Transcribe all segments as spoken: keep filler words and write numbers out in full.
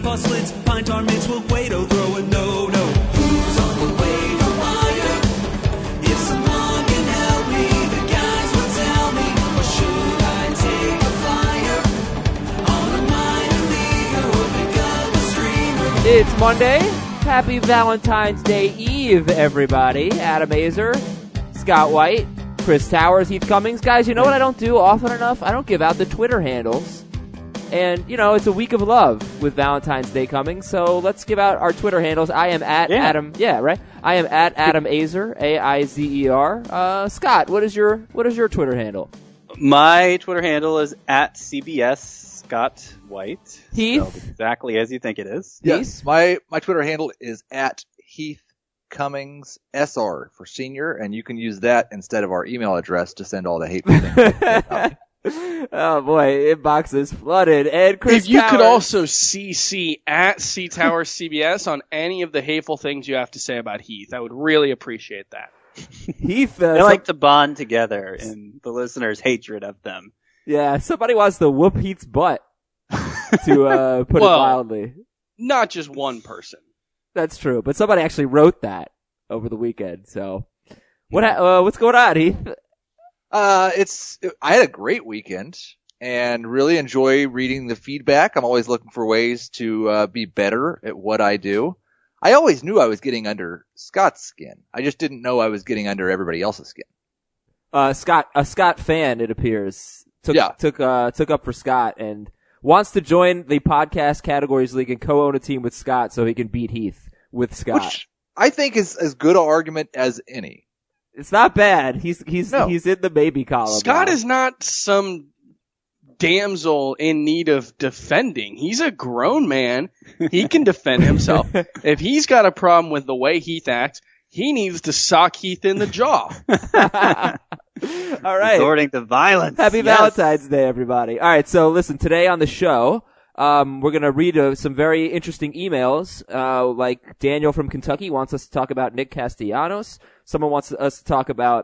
car slits, pine tar mitts will Cueto throw a no-no. Who's on the waiver wire? If someone can help me, the guys will tell me. Or should I take a flyer on a minor leaguer or pick up a streamer? It's Monday. Happy Valentine's Day Eve, everybody. Adam Azer, Scott White, Chris Towers, Heath Cummings. Guys, you know what I don't do often enough? I don't give out the Twitter handles. And, you know, it's a week of love with Valentine's Day coming, so let's give out our Twitter handles. I am at yeah. Adam, yeah, right? I am at Adam Azer, A I Z E R. Uh, Scott, what is your what is your Twitter handle? My Twitter handle is at C B S Scott White. Heath? Spelled exactly as you think it is. Yes, my, my Twitter handle is at Heath Cummings S R for senior, and you can use that instead of our email address to send all the hateful things. Oh boy, inbox is flooded. And Chris If you Towers. could also C C at C Tower C B S on any of the hateful things you have to say about Heath, I would really appreciate that. Heath, uh, They some- like to bond together in the listeners' hatred of them. yeah, somebody wants to whoop Heath's butt, to uh, put Well- it mildly. Not just one person. That's true, but somebody actually wrote that over the weekend. So, what ha- uh, what's going on, Heath? Uh, it's, I had a great weekend and really enjoy reading the feedback. I'm always looking for ways to, uh, be better at what I do. I always knew I was getting under Scott's skin. I just didn't know I was getting under everybody else's skin. Uh, Scott, a Scott fan, it appears, took Yeah. took uh took up for Scott and wants to join the podcast categories league and co-own a team with Scott so he can beat Heath with Scott. Which I think is as good an argument as any. It's not bad. He's he's No. he's in the maybe column. Scott now. is not some damsel in need of defending. He's a grown man. He can defend himself. If he's got a problem with the way Heath acts, he needs to sock Heath in the jaw. All right. Resorting to violence. Happy Yes. Valentine's Day, everybody. All right, so listen, today on the show, um, we're going to read uh, some very interesting emails. Uh, like Daniel from Kentucky wants us to talk about Nick Castellanos. Someone wants us to talk about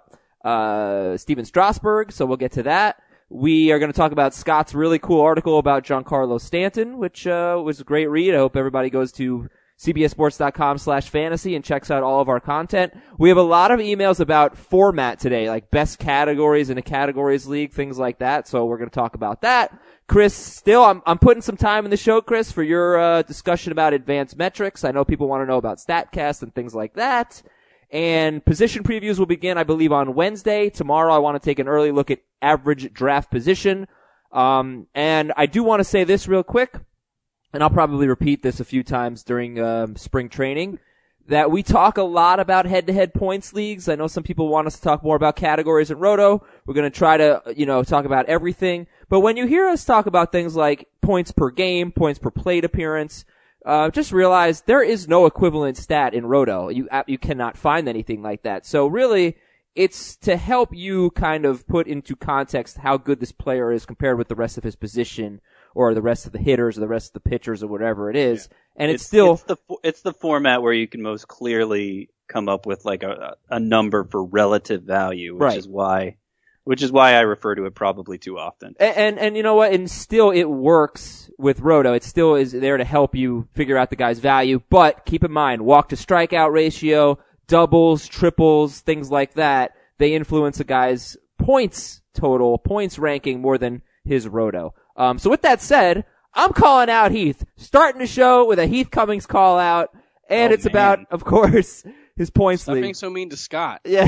uh, Steven Strasburg, so we'll get to that. We are going to talk about Scott's really cool article about Giancarlo Stanton, which uh, was a great read. I hope everybody goes to cbssports.com slash fantasy and checks out all of our content. We have a lot of emails about format today, like best categories in a categories league, things like that. So we're going to talk about that. Chris, still, I'm, I'm putting some time in the show, Chris, for your, uh, discussion about advanced metrics. I know people want to know about StatCast and things like that. And position previews will begin, I believe, on Wednesday. Tomorrow I want to take an early look at average draft position. Um, and I do want to say this real quick. And I'll probably repeat this a few times during um, spring training, that we talk a lot about head-to-head points leagues. I know some people want us to talk more about categories at Roto. We're going to try to, you know, talk about everything. But when you hear us talk about things like points per game, points per plate appearance, uh, just realize there is no equivalent stat in Roto. You, you cannot find anything like that. So really, it's to help you kind of put into context how good this player is compared with the rest of his position, or the rest of the hitters, or the rest of the pitchers, or whatever it is. Yeah. And it's, it's still... It's the, it's the format where you can most clearly come up with like a, a number for relative value, which right. is why, which is why I refer to it probably too often. And, and, and you know what? And still it works with Roto. It still is there to help you figure out the guy's value. But keep in mind, walk to strikeout ratio, doubles, triples, things like that, they influence a guy's points total, points ranking more than his Roto. Um, so with that said, I'm calling out Heath, starting the show with a Heath Cummings call out, and oh, it's man. about, of course, his points Stop league. being so mean to Scott. Yeah,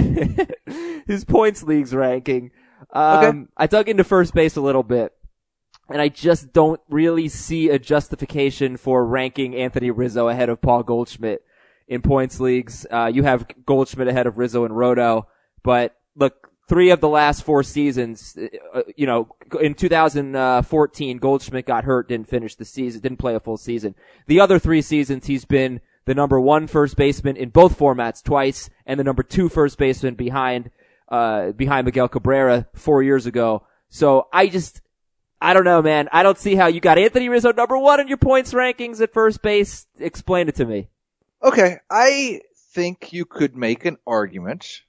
his points leagues ranking. Um, okay. I dug into first base a little bit, and I just don't really see a justification for ranking Anthony Rizzo ahead of Paul Goldschmidt in points leagues. Uh, you have Goldschmidt ahead of Rizzo and Roto, but look, three of the last four seasons, uh, you know, in two thousand fourteen, Goldschmidt got hurt, didn't finish the season, didn't play a full season. The other three seasons, he's been the number one first baseman in both formats twice, and the number two first baseman behind, uh, behind Miguel Cabrera four years ago. So I just, I don't know, man. I don't see how you got Anthony Rizzo number one in your points rankings at first base. Explain it to me. Okay, I think you could make an argument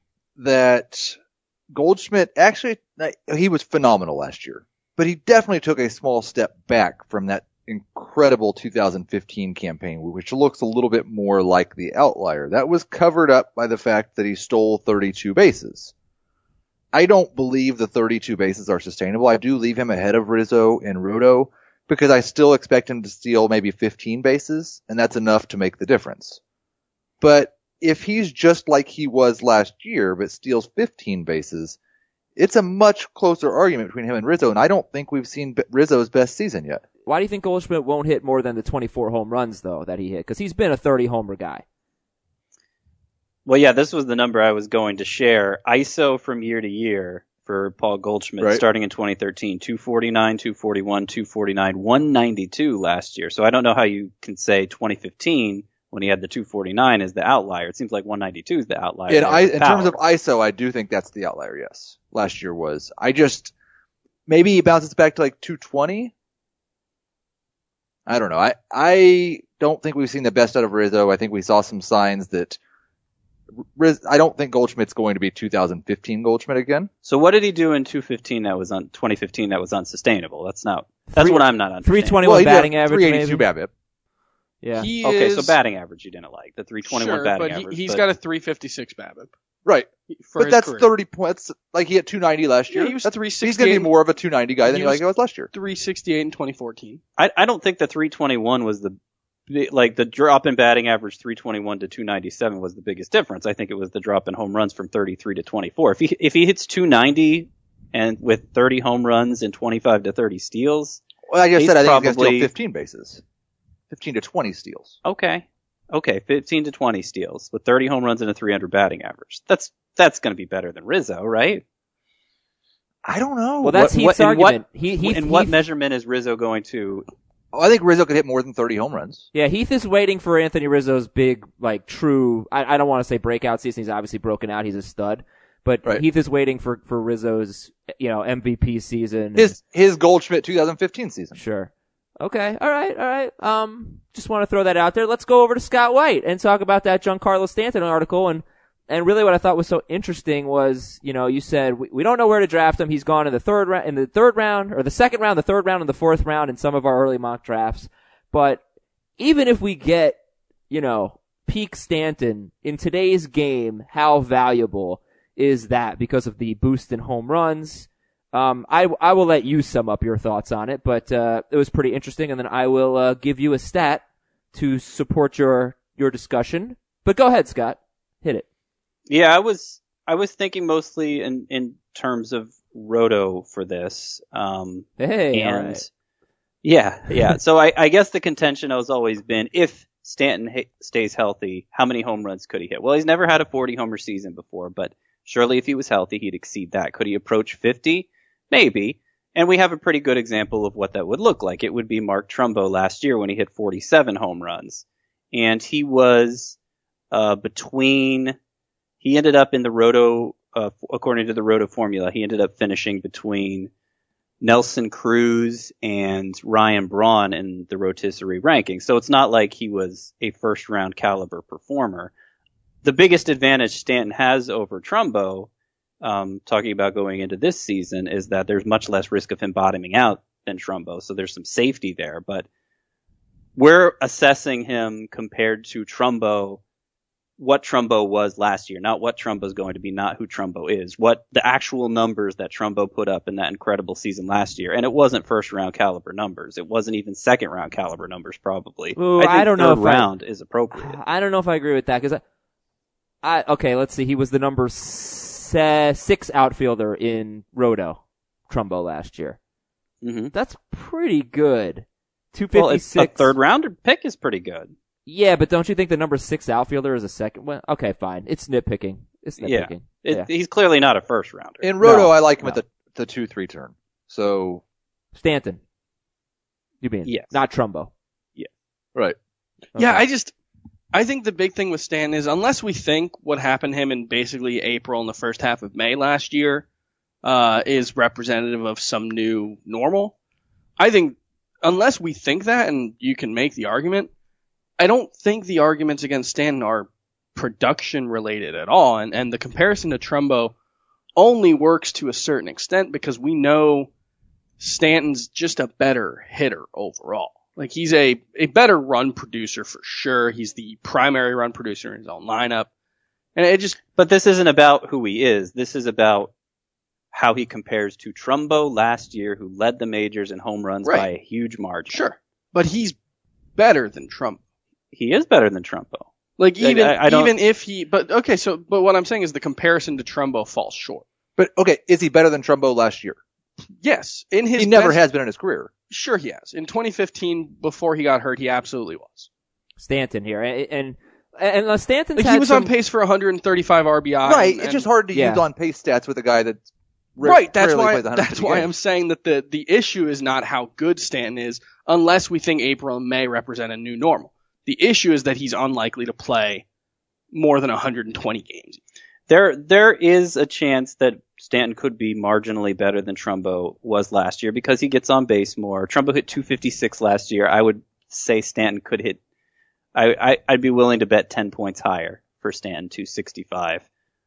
that Goldschmidt actually, he was phenomenal last year, but he definitely took a small step back from that incredible two thousand fifteen campaign, which looks a little bit more like the outlier. That was covered up by the fact that he stole thirty-two bases. I don't believe the thirty-two bases are sustainable. I do leave him ahead of Rizzo and Roto because I still expect him to steal maybe fifteen bases, and that's enough to make the difference. But if he's just like he was last year, but steals fifteen bases, it's a much closer argument between him and Rizzo, and I don't think we've seen Rizzo's best season yet. Why do you think Goldschmidt won't hit more than the twenty-four home runs, though, that he hit? Because he's been a thirty-homer guy. Well, yeah, this was the number I was going to share. I S O from year to year for Paul Goldschmidt, Right. starting in twenty thirteen, two forty-nine, two forty-one, two forty-nine, one ninety-two last year. So I don't know how you can say twenty fifteen when he had the two forty-nine is the outlier. It seems like one ninety-two is the outlier. In, there I, with in terms power. of I S O, I do think that's the outlier, yes. Last year was. I just, maybe he bounces back to like two twenty. I don't know. I, I don't think we've seen the best out of Rizzo. I think we saw some signs that Riz, I don't think Goldschmidt's going to be two thousand fifteen Goldschmidt again. So what did he do in two fifteen that was on twenty fifteen that was unsustainable? That's not. That's Three- what I'm not understanding. three twenty-one Well, he did batting have average, three eighty-two maybe? BABIP. Yeah. He Okay, is, so batting average you didn't like the three twenty-one sure, batting but he, average. he's but got a three fifty-six BABIP. Right. For But his that's career. thirty points. Like he had two ninety last year. Yeah, he was That's- three He's going to be sixty-eight. more of a two ninety guy than He he, was- like he was last year. three sixty-eight in twenty fourteen. I, I don't think the three twenty-one was the like the drop in batting average three twenty-one to two ninety-seven was the biggest difference. I think it was the drop in home runs from thirty-three to twenty-four. If he if he hits two ninety and with thirty home runs and twenty-five to thirty steals, Well, I just He's said I think he's going to probably- steal fifteen bases. fifteen to twenty steals. okay, okay, fifteen to twenty steals with thirty home runs and a three hundred batting average. That's that's going to be better than Rizzo, right? I don't know. Well, that's What- Heath's what- in argument. what- he, Heath, in what Heath- measurement is Rizzo going to? Oh, I think Rizzo could hit more than thirty home runs. Yeah, Heath is waiting for Anthony Rizzo's big, like, true, I, I don't want to say breakout season. He's obviously broken out. He's a stud. But Right. Heath is waiting for, for Rizzo's, you know, M V P season. His his Goldschmidt two thousand fifteen season. Sure. Okay. All right. All right. Um, just want to throw that out there. Let's go over to Scott White and talk about that Giancarlo Stanton article. And, and really what I thought was so interesting was, you know, you said we, we don't know where to draft him. He's gone in the third round, in the third round, or the second round, the third round, and the fourth round in some of our early mock drafts. But even if we get, you know, peak Stanton in today's game, how valuable is that because of the boost in home runs? Um, I, I will let you sum up your thoughts on it, but, uh, it was pretty interesting, and then I will, uh, give you a stat to support your, your discussion. But go ahead, Scott. Hit it. Yeah, I was I was thinking mostly in in terms of Roto for this. Um, Hey, all and right. yeah, yeah. So I, I guess the contention has always been if Stanton ha- stays healthy, how many home runs could he hit? Well, he's never had a forty homer season before, but surely if he was healthy, he'd exceed that. Could he approach fifty? Maybe. And we have a pretty good example of what that would look like. It would be Mark Trumbo last year when he hit forty-seven home runs. And he was uh, between, he ended up in the Roto, uh, according to the Roto formula, he ended up finishing between Nelson Cruz and Ryan Braun in the rotisserie ranking. So it's not like he was a first round caliber performer. The biggest advantage Stanton has over Trumbo, um, talking about going into this season, is that there's much less risk of him bottoming out than Trumbo. So there's some safety there, but we're assessing him compared to Trumbo, what Trumbo was last year, not what Trumbo's going to be, not who Trumbo is, what the actual numbers that Trumbo put up in that incredible season last year. And it wasn't first round caliber numbers. It wasn't even second round caliber numbers, probably. Ooh, I, think I don't know third if I- round is appropriate. I don't know if I agree with that, because I, I, okay, let's see. He was the number se- six outfielder in Roto, Trumbo, last year. Mm-hmm. That's pretty good. two Well, it's a fifty-six. third rounder pick is pretty good. Yeah, but don't you think the number six outfielder is a second? Well, okay, fine. It's nitpicking. It's Yeah. nitpicking. It, Yeah. He's clearly not a first rounder. In Roto, No, I like him no. at the the two three turn. So Stanton. You mean? Yes. Not Trumbo. right. Yeah, Okay. I just, I think the big thing with Stanton is unless we think what happened to him in basically April and the first half of May last year uh, is representative of some new normal, I think unless we think that, and you can make the argument, I don't think the arguments against Stanton are production related at all. And, and the comparison to Trumbo only works to a certain extent because we know Stanton's just a better hitter overall. Like, he's a, a better run producer for sure. He's the primary run producer in his own lineup. And it just, But this isn't about who he is. This is about how he compares to Trumbo last year, who led the majors in home runs Right. by a huge margin. sure. But he's better than Trumbo. He is better than Trumbo. Like, Like, even, I- I don't- even if he, but okay, so, but what I'm saying is the comparison to Trumbo falls short. But okay, is he better than Trumbo last year? Yes. In his He never best- has been in his career. Sure he has. In twenty fifteen, before he got hurt, he absolutely was. Stanton here, and and, and uh, Stanton's Like, had he was some, on pace for one hundred thirty-five R B I. Right. and- It's just hard to Yeah. use on pace stats with a guy that's ra- Right, that's rarely why plays one hundred that's fifty why games. I'm saying that the the issue is not how good Stanton is, unless we think April and May represent a new normal. The issue is that he's unlikely to play more than one hundred twenty games. There, there is a chance that Stanton could be marginally better than Trumbo was last year because he gets on base more. Trumbo hit two fifty-six last year. I would say Stanton could hit. I, I I'd be willing to bet ten points higher for Stanton two sixty-five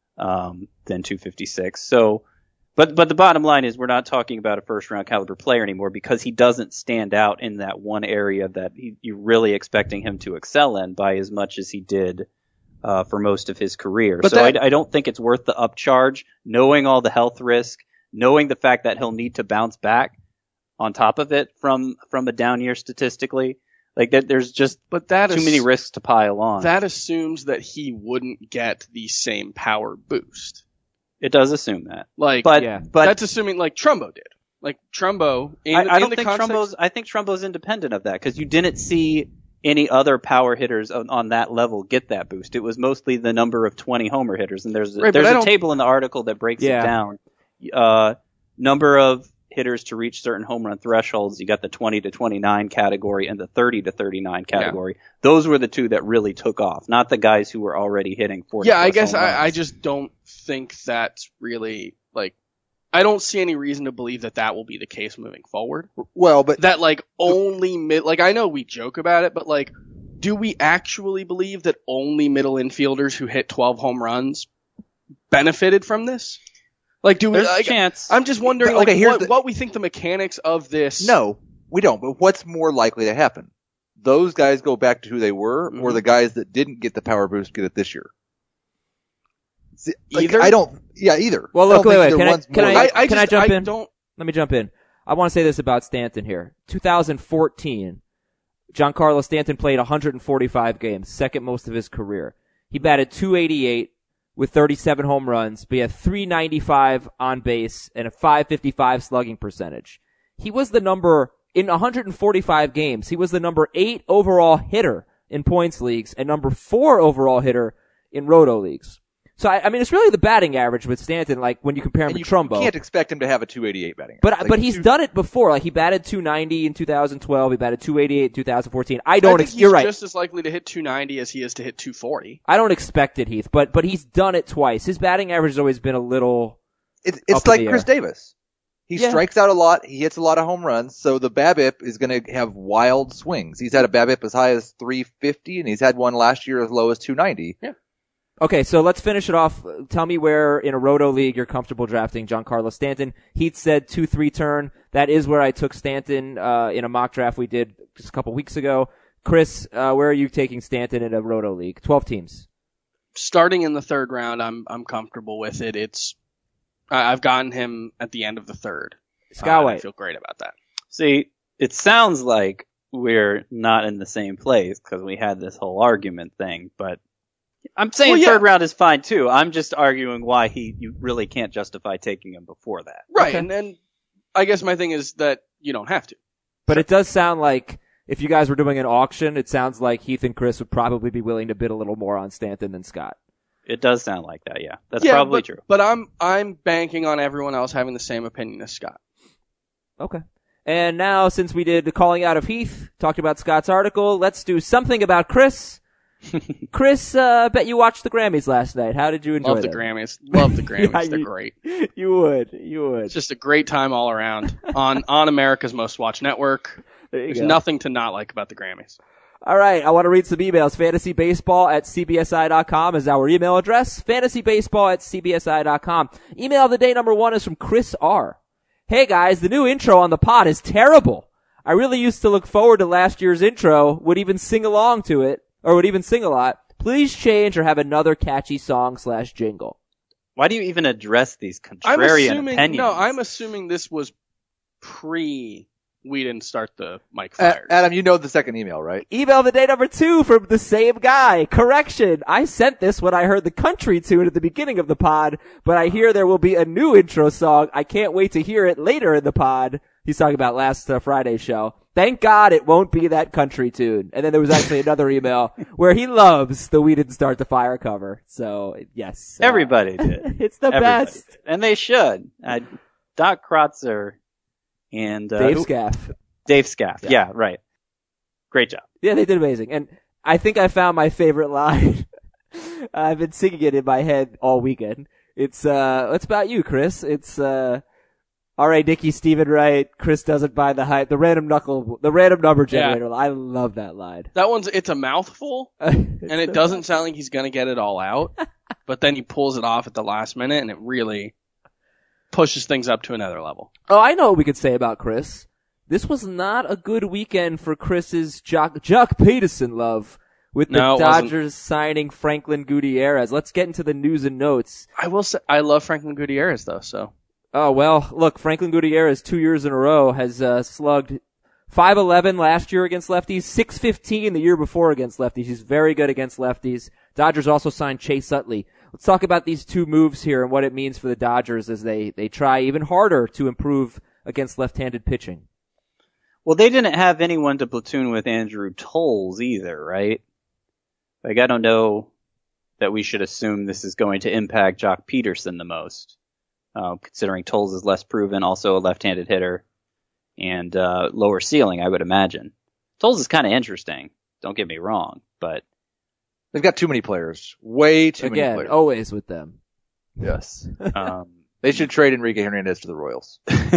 um, than two fifty-six. So, but but the bottom line is we're not talking about a first round caliber player anymore because he doesn't stand out in that one area that he, you're really expecting him to excel in by as much as he did. Uh, for most of his career. But so that- I, I don't think it's worth the upcharge, knowing all the health risk, knowing the fact that he'll need to bounce back on top of it from, from a down year statistically. Like that, there's just But that too is, many risks to pile on. that assumes that he wouldn't get the same power boost. It does assume that. Like, But, Yeah. but that's assuming like Trumbo did. Like Trumbo, in, I, I in don't the think context, Trumbo's, I think Trumbo's independent of that because you didn't see any other power hitters on, on that level get that boost. It was mostly the number of twenty homer hitters, and there's a, Right, but there's I a don't- table in the article that breaks Yeah. it down. Uh, number of hitters to reach certain home run thresholds. You got the twenty to twenty-nine category and the thirty to thirty-nine category. Those were the two that really took off, not the guys who were already hitting forty. Yeah, I plus guess home I, I runs. just don't think that's really like. I don't see any reason to believe that that will be the case moving forward. Well, but That like only mid, like I know we joke about it, but like, do we actually believe that only middle infielders who hit twelve home runs benefited from this? Like, do we? There's Like, a chance. I'm just wondering, But, okay, like, here's what, the- what we think the mechanics of this. no, we don't. But what's more likely to happen? Those guys go back to who they were, or Mhm. the guys that didn't get the power boost get it this year? See, like, Either? I don't. Yeah, either. Well, I look, don't wait, think wait, either can I- one's can more I- I, likely. I Can I just, jump I in? don't. Let me jump in. I want to say this about Stanton here. two thousand fourteen, Giancarlo Stanton played one hundred forty-five games, second most of his career. He batted two eighty-eight with thirty-seven home runs, but he had three ninety-five on base and a five fifty-five slugging percentage. He was the number, in one hundred forty-five games, he was the number eight overall hitter in points leagues and number four overall hitter in roto leagues. So, I, I mean, it's really the batting average with Stanton, like when you compare him And to you Trumbo. can't expect him to have a two eighty-eight batting. But average. but Like, he's two- done it before. Like he batted two ninety in two thousand twelve. He batted two eighty-eight in two thousand fourteen. I I don't. think Ex- he's you're right. just as likely to hit two ninety as he is to hit two forty. I don't expect it, Heath. But but he's done it twice. His batting average has always been a little. It's, up it's in like the Chris air. Davis. He Yeah. strikes out a lot. He hits a lot of home runs. So the BABIP is going to have wild swings. He's had a BABIP as high as three fifty, and he's had one last year as low as two ninety. Yeah. Okay, so let's finish it off. Tell me where in a roto league you're comfortable drafting Giancarlo Stanton. Heath said two three turn. That is where I took Stanton uh, in a mock draft we did just a couple weeks ago. Chris, uh, where are you taking Stanton in a roto league? Twelve teams. Starting in the third round, I'm I'm comfortable with it. It's I, I've gotten him at the end of the third. Scott Uh, and I White. feel great about that. See, it sounds like we're not in the same place because we had this whole argument thing, but I'm saying Well, yeah. third round is fine too. I'm just arguing why he you really can't justify taking him before that. Right, Okay. and then I guess my thing is that you don't have to. But it does sound like if you guys were doing an auction, it sounds like Heath and Chris would probably be willing to bid a little more on Stanton than Scott. It does sound like that, yeah. That's yeah, probably but, true. But I'm I'm banking on everyone else having the same opinion as Scott. Okay. And now, since we did the calling out of Heath, talked about Scott's article, let's do something about Chris. Chris, uh, bet you watched the Grammys last night. How did you enjoy Love the them? Grammys. Love the Grammys. Yeah, They're you- great. You would. You would. It's just a great time all around on on America's most watched network. There you There's go. nothing to not like about the Grammys. All right, I want to read some emails. FantasyBaseball at C B S I dot com is our email address. FantasyBaseball at C B S I dot com. Email of the day number one is from Chris R. Hey guys, the new intro on the pod is terrible. I really used to look forward to last year's intro, would even sing along to it, or would even sing a lot. Please change or have another catchy song slash jingle. Why do you even address these I'm contrarian assuming, opinions? no, I'm assuming this was pre, we didn't start the mic A- fires. Adam, you know the second email, right? Email of the day number two from the same guy. Correction. I sent this when I heard the country tune at the beginning of the pod, but I hear there will be a new intro song. I can't wait to hear it later in the pod. He's talking about last uh, Friday's show. Thank God it won't be that country tune. And then there was actually another email where he loves the We Didn't Start the Fire cover. So, yes. uh, Everybody did. It's the Everybody best. did. And they should. Uh, Doc Krotzer and uh, Dave who- Scaff. Dave Scaff. Yeah. Yeah. right. Great job. Yeah, they did amazing. And I think I found my favorite line. I've been singing it in my head all weekend. It's, uh, it's about you, Chris. It's, uh, all right, Nikki, Steven Wright, Chris doesn't buy the hype, the random knuckle, the random number generator. I love that line. That one's, it's a mouthful, and it doesn't sound like he's gonna get it all out, but then he pulls it off at the last minute, and it really pushes things up to another level. Oh, I know what we could say about Chris. This was not a good weekend for Chris's Jock, Jock Peterson love with the No, it wasn't. Dodgers signing Franklin Gutierrez. Let's get into the news and notes. I will say, I love Franklin Gutierrez though, so. Oh, well, look, Franklin Gutierrez two years in a row has uh, slugged five eleven last year against lefties, six fifteen the year before against lefties. He's very good against lefties. Dodgers also signed Chase Utley. Let's talk about these two moves here and what it means for the Dodgers as they, they try even harder to improve against left-handed pitching. Well, they didn't have anyone to platoon with Andrew Tolles either, right? Like, I don't know that we should assume this is going to impact Jock Peterson the most. Uh, considering Tolles is less proven, also a left-handed hitter, and uh, lower ceiling, I would imagine. Tolles is kind of interesting. Don't get me wrong, but They've got too many players. Way too many Again, players. always with them. Yes. um, They should trade Enrique Hernandez to the Royals.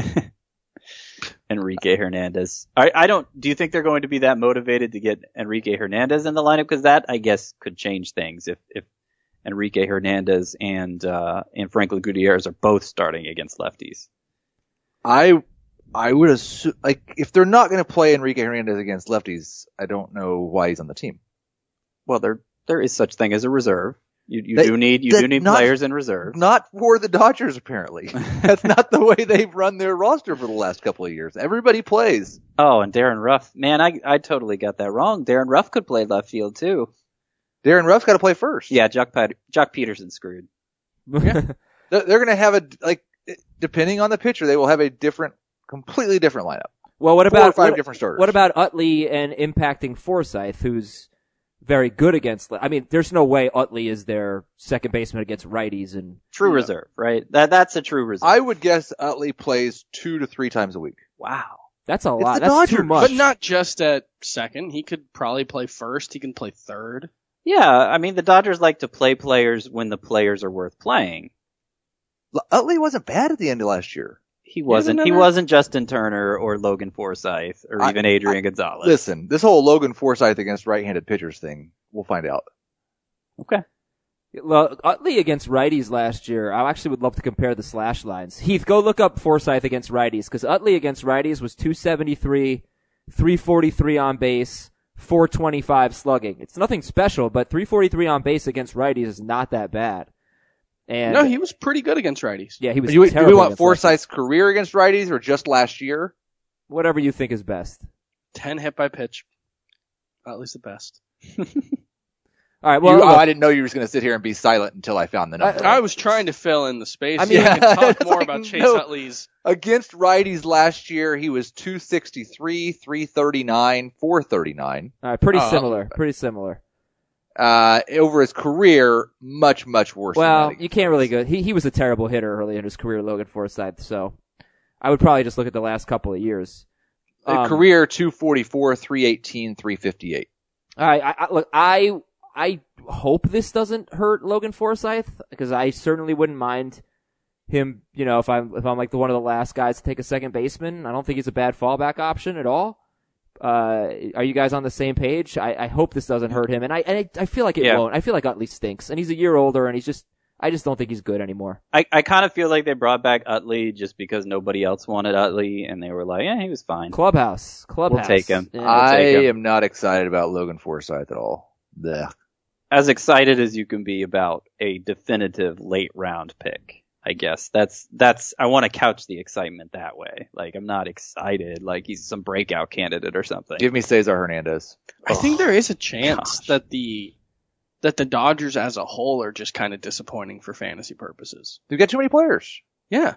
Enrique Hernandez. I, I don't. Do you think they're going to be that motivated to get Enrique Hernandez in the lineup? Because that, I guess, could change things if if Enrique Hernandez and uh, and Franklin Gutierrez are both starting against lefties. I I would assume, like, if they're not going to play Enrique Hernandez against lefties, I don't know why he's on the team. Well, there there is such thing as a reserve. You you They- do need you that do need not- players in reserve. Not for the Dodgers, apparently. That's not the way they've run their roster for the last couple of years. Everybody plays. Oh, and Darren Ruff. Man, I I totally got that wrong. Darren Ruff could play left field too. Darren Ruff's got to play first. Yeah, Jock Pat- Jock Peterson's screwed. They're, they're going to have a, like, depending on the pitcher, they will have a different, completely different lineup. Well, what Four about or five what, different starters. what about Utley and impacting Forsythe, who's very good against? I mean, there's no way Utley is their second baseman against righties, and True Yeah. reserve, right? That that's a true reserve. I would guess Utley plays two to three times a week. wow. that's a lot. the That's too Dodgers. much. But not just at second. He could probably play first. He can play third. Yeah, I mean the Dodgers like to play players when the players are worth playing. L- Utley wasn't bad at the end of last year. He wasn't. no, He no. wasn't Justin Turner or Logan Forsythe or I- even Adrian Gonzalez. Listen, this whole Logan Forsythe against right-handed pitchers thing, we'll find out. Okay. Well, Utley against righties last year, I actually would love to compare the slash lines. Heath, go look up Forsythe against righties, because Utley against righties was two seventy-three, three forty-three on base, four twenty-five slugging. It's nothing special, but three forty-three on base against righties is not that bad. And No, he was pretty good against righties. yeah, he was Do we, do terrible we want against lefties. Forsythe's career against righties or just last year? Whatever you think is best. ten hit by pitch. At least the best. All right, well, You- oh, look, I didn't know you were just going to sit here and be silent until I found the number. I was trying to fill in the space. I I mean- mean, we can talk It's more like, about Chase no. Utley's. Against righties last year, he was two sixty-three, three thirty-nine, four thirty-nine. all right, pretty Oh. similar, pretty similar. Uh, over his career, much, much worse Well, than that. you can't really go. He he was a terrible hitter early in his career, Logan Forsythe. So I would probably just look at the last couple of years. Uh, Um, career two forty-four, three eighteen, three fifty-eight. All right, I, I, look, I I hope this doesn't hurt Logan Forsythe because I certainly wouldn't mind him. You know, if I'm if I'm like the one of the last guys to take a second baseman, I don't think he's a bad fallback option at all. Uh, are you guys on the same page? I, I hope this doesn't hurt him, and I and I, I feel like it Yeah. won't. I feel like Utley stinks, and he's a year older, and he's just I just don't think he's good anymore. I, I kind of feel like they brought back Utley just because nobody else wanted Utley, and they were like, yeah, he was fine. Clubhouse. Clubhouse. take him. Yeah. We'll I take him. am not excited about Logan Forsythe at all. Blech. As excited as you can be about a definitive late round pick, I guess. That's, that's, I want to couch the excitement that way. Like, I'm not excited like he's some breakout candidate or something. Give me Cesar Hernandez. I think there is a chance gosh. that the that the Dodgers as a whole are just kind of disappointing for fantasy purposes. We've got too many players. Yeah.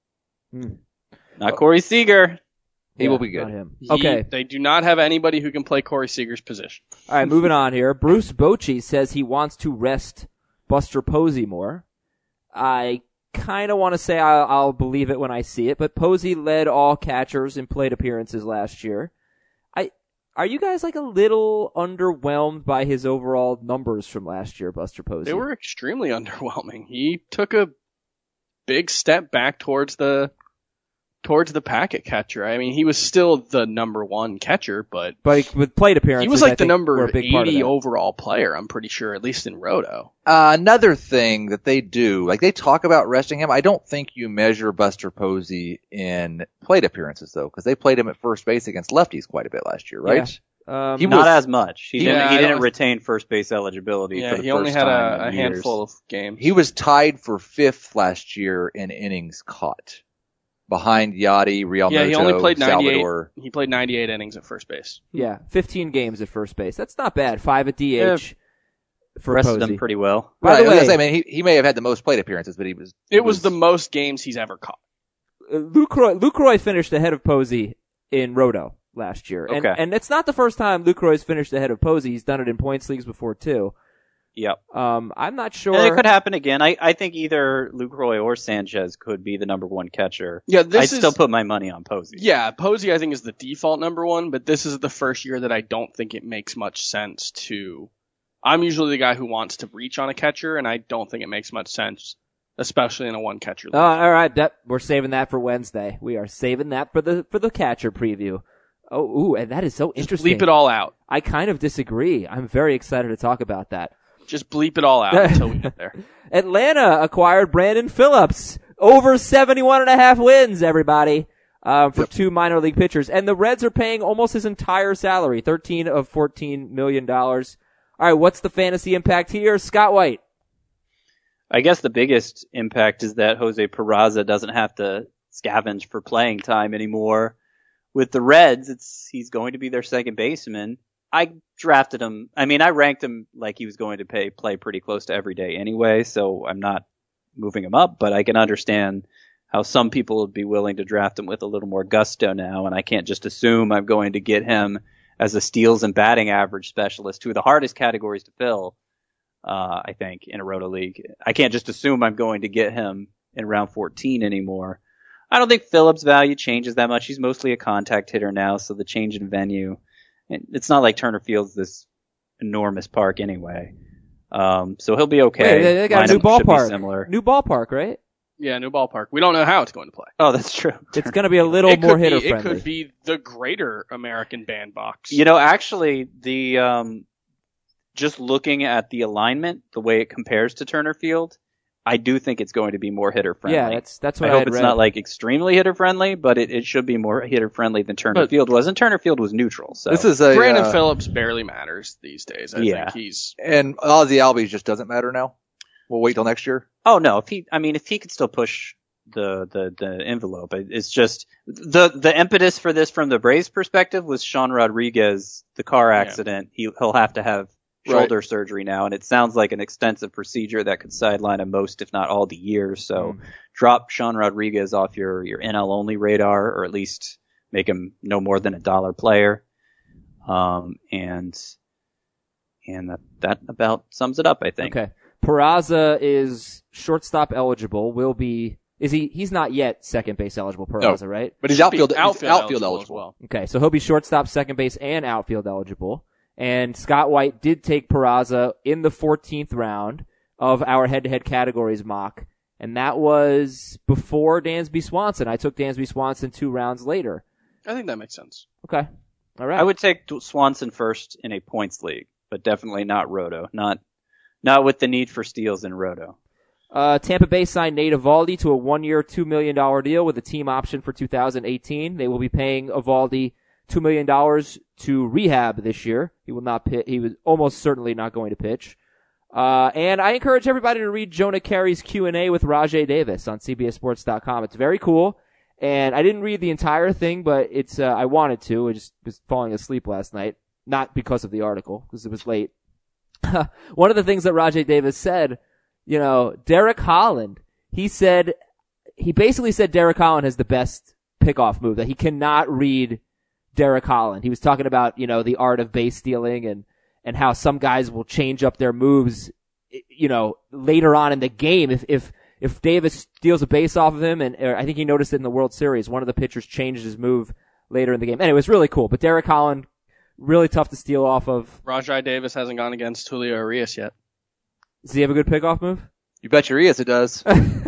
Not Corey Seager. He will be good. Not him. He- Okay. They do not have anybody who can play Corey Seager's position. All right, moving on here. Bruce Bochy says he wants to rest Buster Posey more. I kind of want to say I'll, I'll believe it when I see it, but Posey led all catchers in plate appearances last year. I Are you guys like a little underwhelmed by his overall numbers from last year, Buster Posey? They were extremely underwhelming. He took a big step back towards the towards the packet catcher. I mean, he was still the number one catcher, but But with plate appearances, he was I like the think were number a big part of eighty that. overall player, I'm pretty sure, at least in Roto. Uh, another thing that they do, like they talk about resting him. I don't think you measure Buster Posey in plate appearances though, because they played him at first base against lefties quite a bit last year, right? Um, He Not was- as much. He Yeah, didn't, he I didn't don't- retain first base eligibility Yeah, for the he first only had time a, a in years. handful of games. He was tied for fifth last year in innings caught, behind Yachty, Real yeah, he only played ninety-eight. Salvador. He played ninety-eight innings at first base. yeah, fifteen games at first base. That's not bad. Five at D H for Rested Posey. him pretty well. By Right, the I was gonna way- say, I mean, he, he may have had the most plate appearances, but he was. It was the most games he's ever caught. Uh, Lucroy, Lucroy finished ahead of Posey in Roto last year. And, Okay. and it's not the first time Lucroy's finished ahead of Posey. He's done it in points leagues before, too. Yep. Um, I'm not sure. And it could happen again. I, I think either Lucroy or Sanchez could be the number one catcher. Yeah, this I'd is still put my money on Posey. Yeah, Posey I think is the default number one, but this is the first year that I don't think it makes much sense to. I'm usually the guy who wants to reach on a catcher, and I don't think it makes much sense, especially in a one catcher league. Uh, all right, that, we're saving that for Wednesday. We are saving that for the for the catcher preview. Oh, ooh, and that is so Just interesting. bleep it all out. I kind of disagree. I'm very excited to talk about that. Just bleep it all out until we get there. Atlanta acquired Brandon Phillips. Over seventy-one and a half wins, everybody, uh, for two minor league pitchers. And the Reds are paying almost his entire salary, thirteen of fourteen million dollars. All right, what's the fantasy impact here? Scott White. I guess the biggest impact is that Jose Peraza doesn't have to scavenge for playing time anymore. With the Reds, it's he's going to be their second baseman. I drafted him. I mean, I ranked him like he was going to pay, play pretty close to every day anyway, so I'm not moving him up, but I can understand how some people would be willing to draft him with a little more gusto now, and I can't just assume I'm going to get him as a steals and batting average specialist, two of the hardest categories to fill, uh, I think, in a Roto League. I can't just assume I'm going to get him in round fourteen anymore. I don't think Phillips' value changes that much. He's mostly a contact hitter now, so the change in venue, and it's not like Turner Field's this enormous park anyway. Um, so he'll be okay. Wait, they, they got a new Lineup should be ballpark. similar. New ballpark, right? Yeah, new ballpark. We don't know how it's going to play. Oh, that's true. It's going to be a little it more could be, hitter It friendly. could be the greater American bandbox. You know, actually, the um, just looking at the alignment, the way it compares to Turner Field, I do think it's going to be more hitter friendly. Yeah, that's that's what I I, hope had it's read. not like extremely hitter friendly, but it, it should be more hitter friendly than Turner But- Field was. And Turner Field was neutral. So This is a Brandon uh, Phillips barely matters these days. I Yeah. think he's and Ozzy Albies just doesn't matter now. We'll wait till next year. oh no, if he, I mean, if he could still push the the the envelope, it, it's just the the impetus for this from the Braves' perspective was Sean Rodriguez, the car accident. He he'll have to have shoulder surgery now, and it sounds like an extensive procedure that could sideline him most, if not all, the year. So Mm. drop Sean Rodriguez off your your N L only radar, or at least make him no more than a dollar player. Um, and and that that about sums it up, I think. Okay. Peraza is shortstop eligible. Will be is he? He's not yet second base eligible. Peraza, right? But he's should outfield, be he's outfield, outfield eligible, eligible. as well. Okay, so he'll be shortstop, second base, and outfield eligible. And Scott White did take Peraza in the fourteenth round of our head-to-head categories mock, and that was before Dansby Swanson. I took Dansby Swanson two rounds later. I think that makes sense. Okay, all right. I would take Swanson first in a points league, but definitely not Roto. Not not with the need for steals in Roto. Uh, Tampa Bay signed Nate Eovaldi to a one-year, two million dollars deal with a team option for two thousand eighteen. They will be paying Eovaldi two million dollars to rehab this year. He will not pit. He was almost certainly not going to pitch. Uh, and I encourage everybody to read Jonah Carey's Q and A with Rajay Davis on C B S Sports dot com. It's very cool. And I didn't read the entire thing, but it's, uh, I wanted to. I just was falling asleep last night. Not because of the article, because it was late. One of the things that Rajay Davis said, you know, Derek Holland, he said, he basically said Derek Holland has the best pickoff move, that he cannot read Derek Holland. He was talking about, you know, the art of base stealing and, and how some guys will change up their moves, you know, later on in the game. If, if, if Davis steals a base off of him, and or I think he noticed it in the World Series, one of the pitchers changed his move later in the game. And it was really cool. But Derek Holland, really tough to steal off of. Rajai Davis hasn't gone against Julio Urias yet. Does he have a good pickoff move? You bet your ears it does.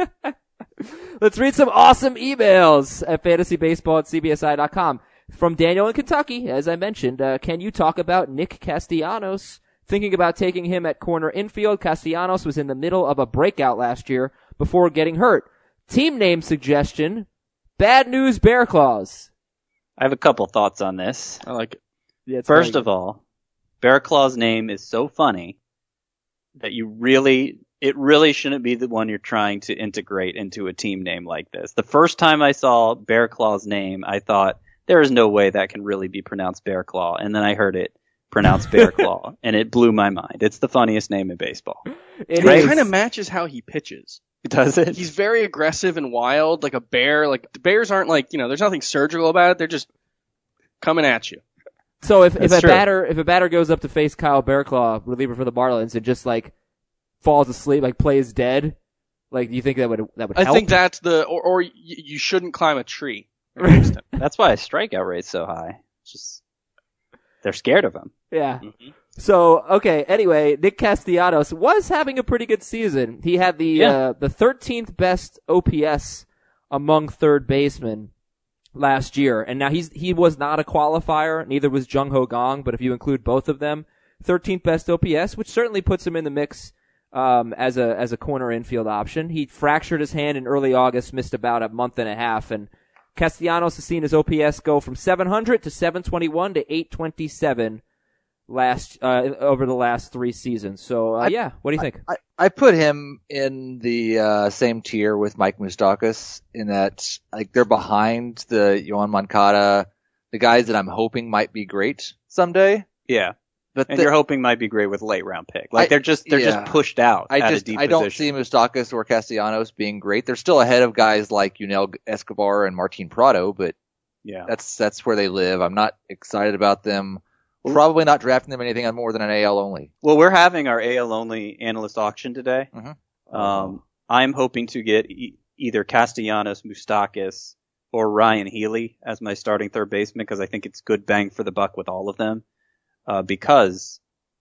Let's read some awesome emails at fantasy baseball at c b s i dot com. From Daniel in Kentucky, as I mentioned, uh, can you talk about Nick Castellanos? Thinking about taking him at corner infield. Castellanos was in the middle of a breakout last year before getting hurt. Team name suggestion, Bad News Bear Claws. I have a couple thoughts on this. I like it. Yeah, it's First very of all, Bear Claw's name is so funny that you really, it really shouldn't be the one you're trying to integrate into a team name like this. The first time I saw Bear Claw's name, I thought, there is no way that can really be pronounced Bear Claw. And then I heard it pronounced Bear Claw, and it blew my mind. It's the funniest name in baseball. It Right? It is. kind of matches how he pitches. Does it? He's very aggressive and wild, like a bear. Like the bears aren't like, you know, there's nothing surgical about it. They're just coming at you. So if, if That's a true. batter if a batter goes up to face Kyle Bearclaw, reliever for the Marlins, and just like falls asleep, like plays dead, like do you think that would that would I help? think that's the, or, or y- you shouldn't climb a tree against him. That's why his strikeout rate's so high. It's just, they're scared of him. Yeah. Mm-hmm. So, okay, anyway, Nick Castellanos was having a pretty good season. He had the Yeah. uh, the thirteenth best O P S among third basemen last year. And now he's he was not a qualifier, neither was Jung Ho Gong, but if you include both of them, thirteenth best O P S, which certainly puts him in the mix um as a as a corner infield option. He fractured his hand in early August, missed about a month and a half, and Castellanos has seen his O P S go from seven hundred to seven twenty-one to eight twenty-seven last uh over the last three seasons. So uh, I- yeah, what do you think? I, I put him in the uh, same tier with Mike Moustakas in that like they're behind the Yohan Moncada, the guys that I'm hoping might be great someday. Yeah. But And the- you're hoping might be great with late round pick. Like I- they're just, they're yeah. just pushed out I at just a deep I don't position. see Moustakas or Castellanos being great. They're still ahead of guys like Yunel Escobar and Martin Prado, but Yeah. that's that's where they live. I'm not excited about them. Probably not drafting them anything on more than an A L only. Well, we're having our A L only analyst auction today. Mhm. Um, I'm hoping to get e- either Castellanos, Moustakas, or Ryan Healy as my starting third baseman because I think it's good bang for the buck with all of them. Uh, because,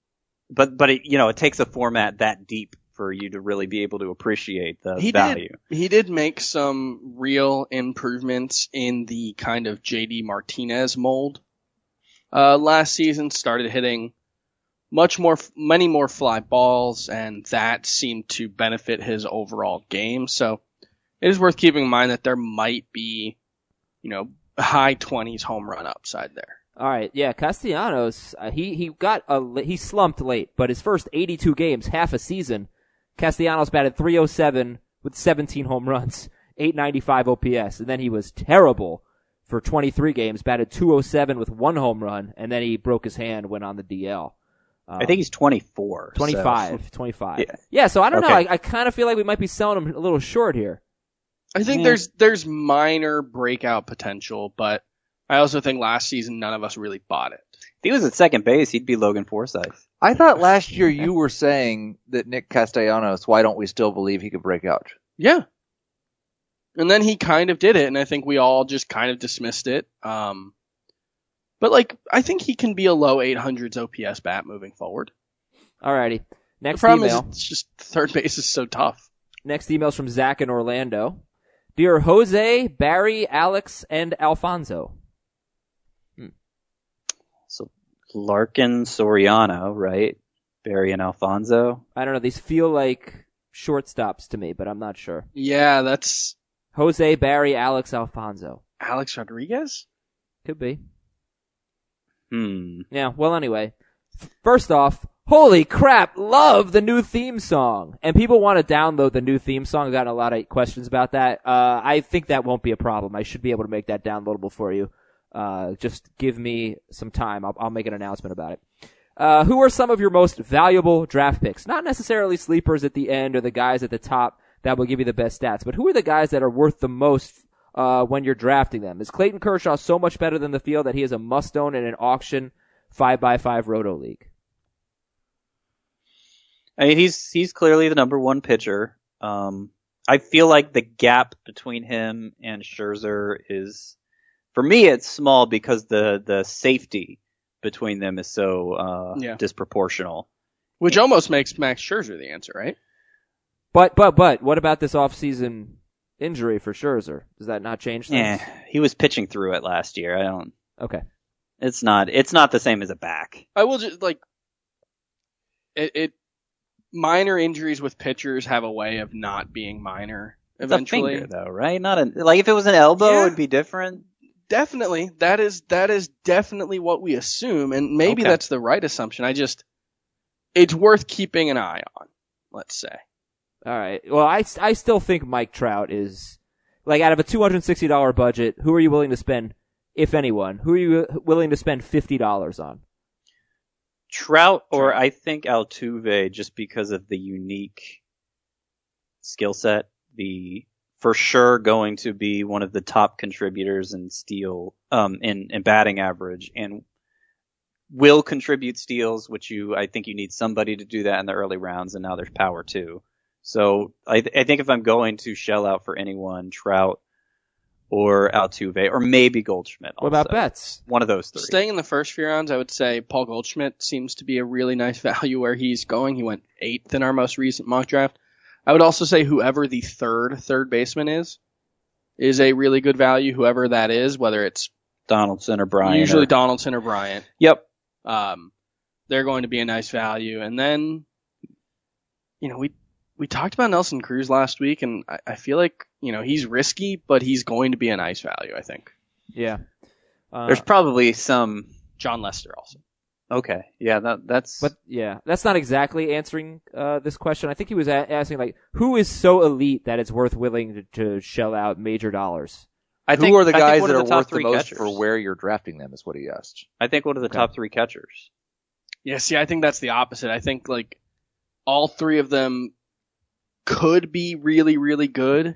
but but it, you know, it takes a format that deep for you to really be able to appreciate the He value. did. He did make some real improvements in the kind of J D Martinez mold. Uh, last season started hitting much more, many more fly balls, and that seemed to benefit his overall game. So it is worth keeping in mind that there might be, you know, high twenties home run upside there. All right, yeah, Castellanos, uh, he he got a li- he slumped late, but his first eighty-two games, half a season, Castellanos batted three oh seven with seventeen home runs, eight ninety-five O P S, and then he was terrible for twenty-three games, batted two oh seven with one home run, and then he broke his hand, went on the D L. Um, I think he's twenty-four. so- twenty-five, twenty-five. Yeah. Yeah, so I don't know. Okay. I, I kind of feel like we might be selling him a little short here. I think Yeah. there's there's minor breakout potential, but I also think last season none of us really bought it. If he was at second base, he'd be Logan Forsythe. I thought last year you were saying that Nick Castellanos, why don't we still believe he could break out? Yeah. And then he kind of did it, and I think we all just kind of dismissed it. Um, but like, I think he can be a low eight hundreds O P S bat moving forward. Alrighty. The Next problem email. is it's just third base is so tough. Next email's from Zach in Orlando. Dear Jose, Barry, Alex, and Alfonso. So Larkin, Soriano, right? Barry and Alfonso. I don't know. These feel like shortstops to me, but I'm not sure. Yeah, that's Jose, Barry, Alex, Alfonso. Alex Rodriguez? Could be. Hmm. Yeah, well, anyway. First off, holy crap, love the new theme song. And people want to download the new theme song. I've gotten a lot of questions about that. Uh, I think that won't be a problem. I should be able to make that downloadable for you. Uh, just give me some time. I'll, I'll make an announcement about it. Uh, who are some of your most valuable draft picks? Not necessarily sleepers at the end or the guys at the top that will give you the best stats, but who are the guys that are worth the most uh, when you're drafting them? Is Clayton Kershaw so much better than the field that he is a must-own in an auction five by five roto league? I mean, he's he's clearly the number one pitcher. Um, I feel like the gap between him and Scherzer is, for me, it's small because the the safety between them is so uh, Yeah. disproportional. Which almost makes Max Scherzer the answer, right? But, but, but, what about this offseason injury for Scherzer? Does that not change Yeah, things? he was pitching through it last year. I don't. Okay. It's not. It's not the same as a back. I will just, like, it, it minor injuries with pitchers have a way of not being minor It's eventually. a finger, though, right? Not a like if it was an elbow, Yeah. it'd be different. Definitely. That is that is definitely what we assume, and maybe Okay. that's the right assumption. I just it's worth keeping an eye on, let's say. All right. Well, I, I still think Mike Trout is, like, out of a two hundred sixty dollars budget, who are you willing to spend, if anyone, who are you willing to spend fifty dollars on? Trout, or I think Altuve, just because of the unique skill set, the for sure going to be one of the top contributors in steal, um, in, in batting average, and will contribute steals, which you I think you need somebody to do that in the early rounds, and now there's power too. So I, th- I think if I'm going to shell out for anyone, Trout or Altuve, or maybe Goldschmidt. What about also. Betts? One of those three. Staying in the first few rounds, I would say Paul Goldschmidt seems to be a really nice value where he's going. He went eighth in our most recent mock draft. I would also say whoever the third third baseman is, is a really good value, whoever that is, whether it's Donaldson or Bryant. usually or, Donaldson or Bryant. Yep. Um, they're going to be a nice value. And then, you know, we we talked about Nelson Cruz last week, and I, I feel like, you know, he's risky, but he's going to be a nice value, I think. Yeah. Uh, There's probably some. John Lester also. Okay. Yeah. That that's. But yeah, that's not exactly answering uh, this question. I think he was a- asking, like, who is so elite that it's worth willing to, to shell out major dollars? I Who think, are the I think guys one that of are the top worth the three most catchers. for where you're drafting them is what he asked. I think one of the Okay. top three catchers. Yeah, see, I think that's the opposite. I think, like, all three of them could be really, really good,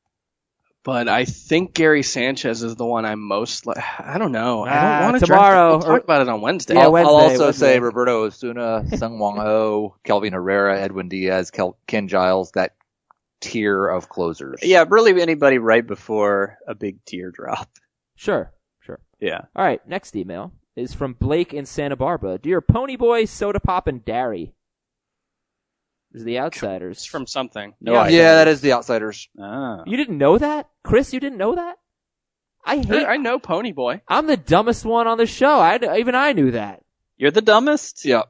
but I think Gary Sanchez is the one I'm most, like, I don't know. I Ah, don't want to tomorrow, We'll talk or- about it on Wednesday. Yeah, I'll, Wednesday, I'll also Wednesday. say Roberto Osuna, Sung Wong Ho, Kelvin Herrera, Edwin Diaz, Kel- Ken Giles, that tier of closers. Yeah, really anybody right before a big teardrop. Sure, sure. Yeah. All right, next email is from Blake in Santa Barbara. Dear Pony Boy, Soda Pop, and Derry. This is the Outsiders. It's from something. No Yeah. idea. Yeah, that is the Outsiders. Ah. You didn't know that? Chris, you didn't know that? I hate... I, I know Pony Boy. I'm the dumbest one on the show. I, even I knew that. You're the dumbest? Yeah.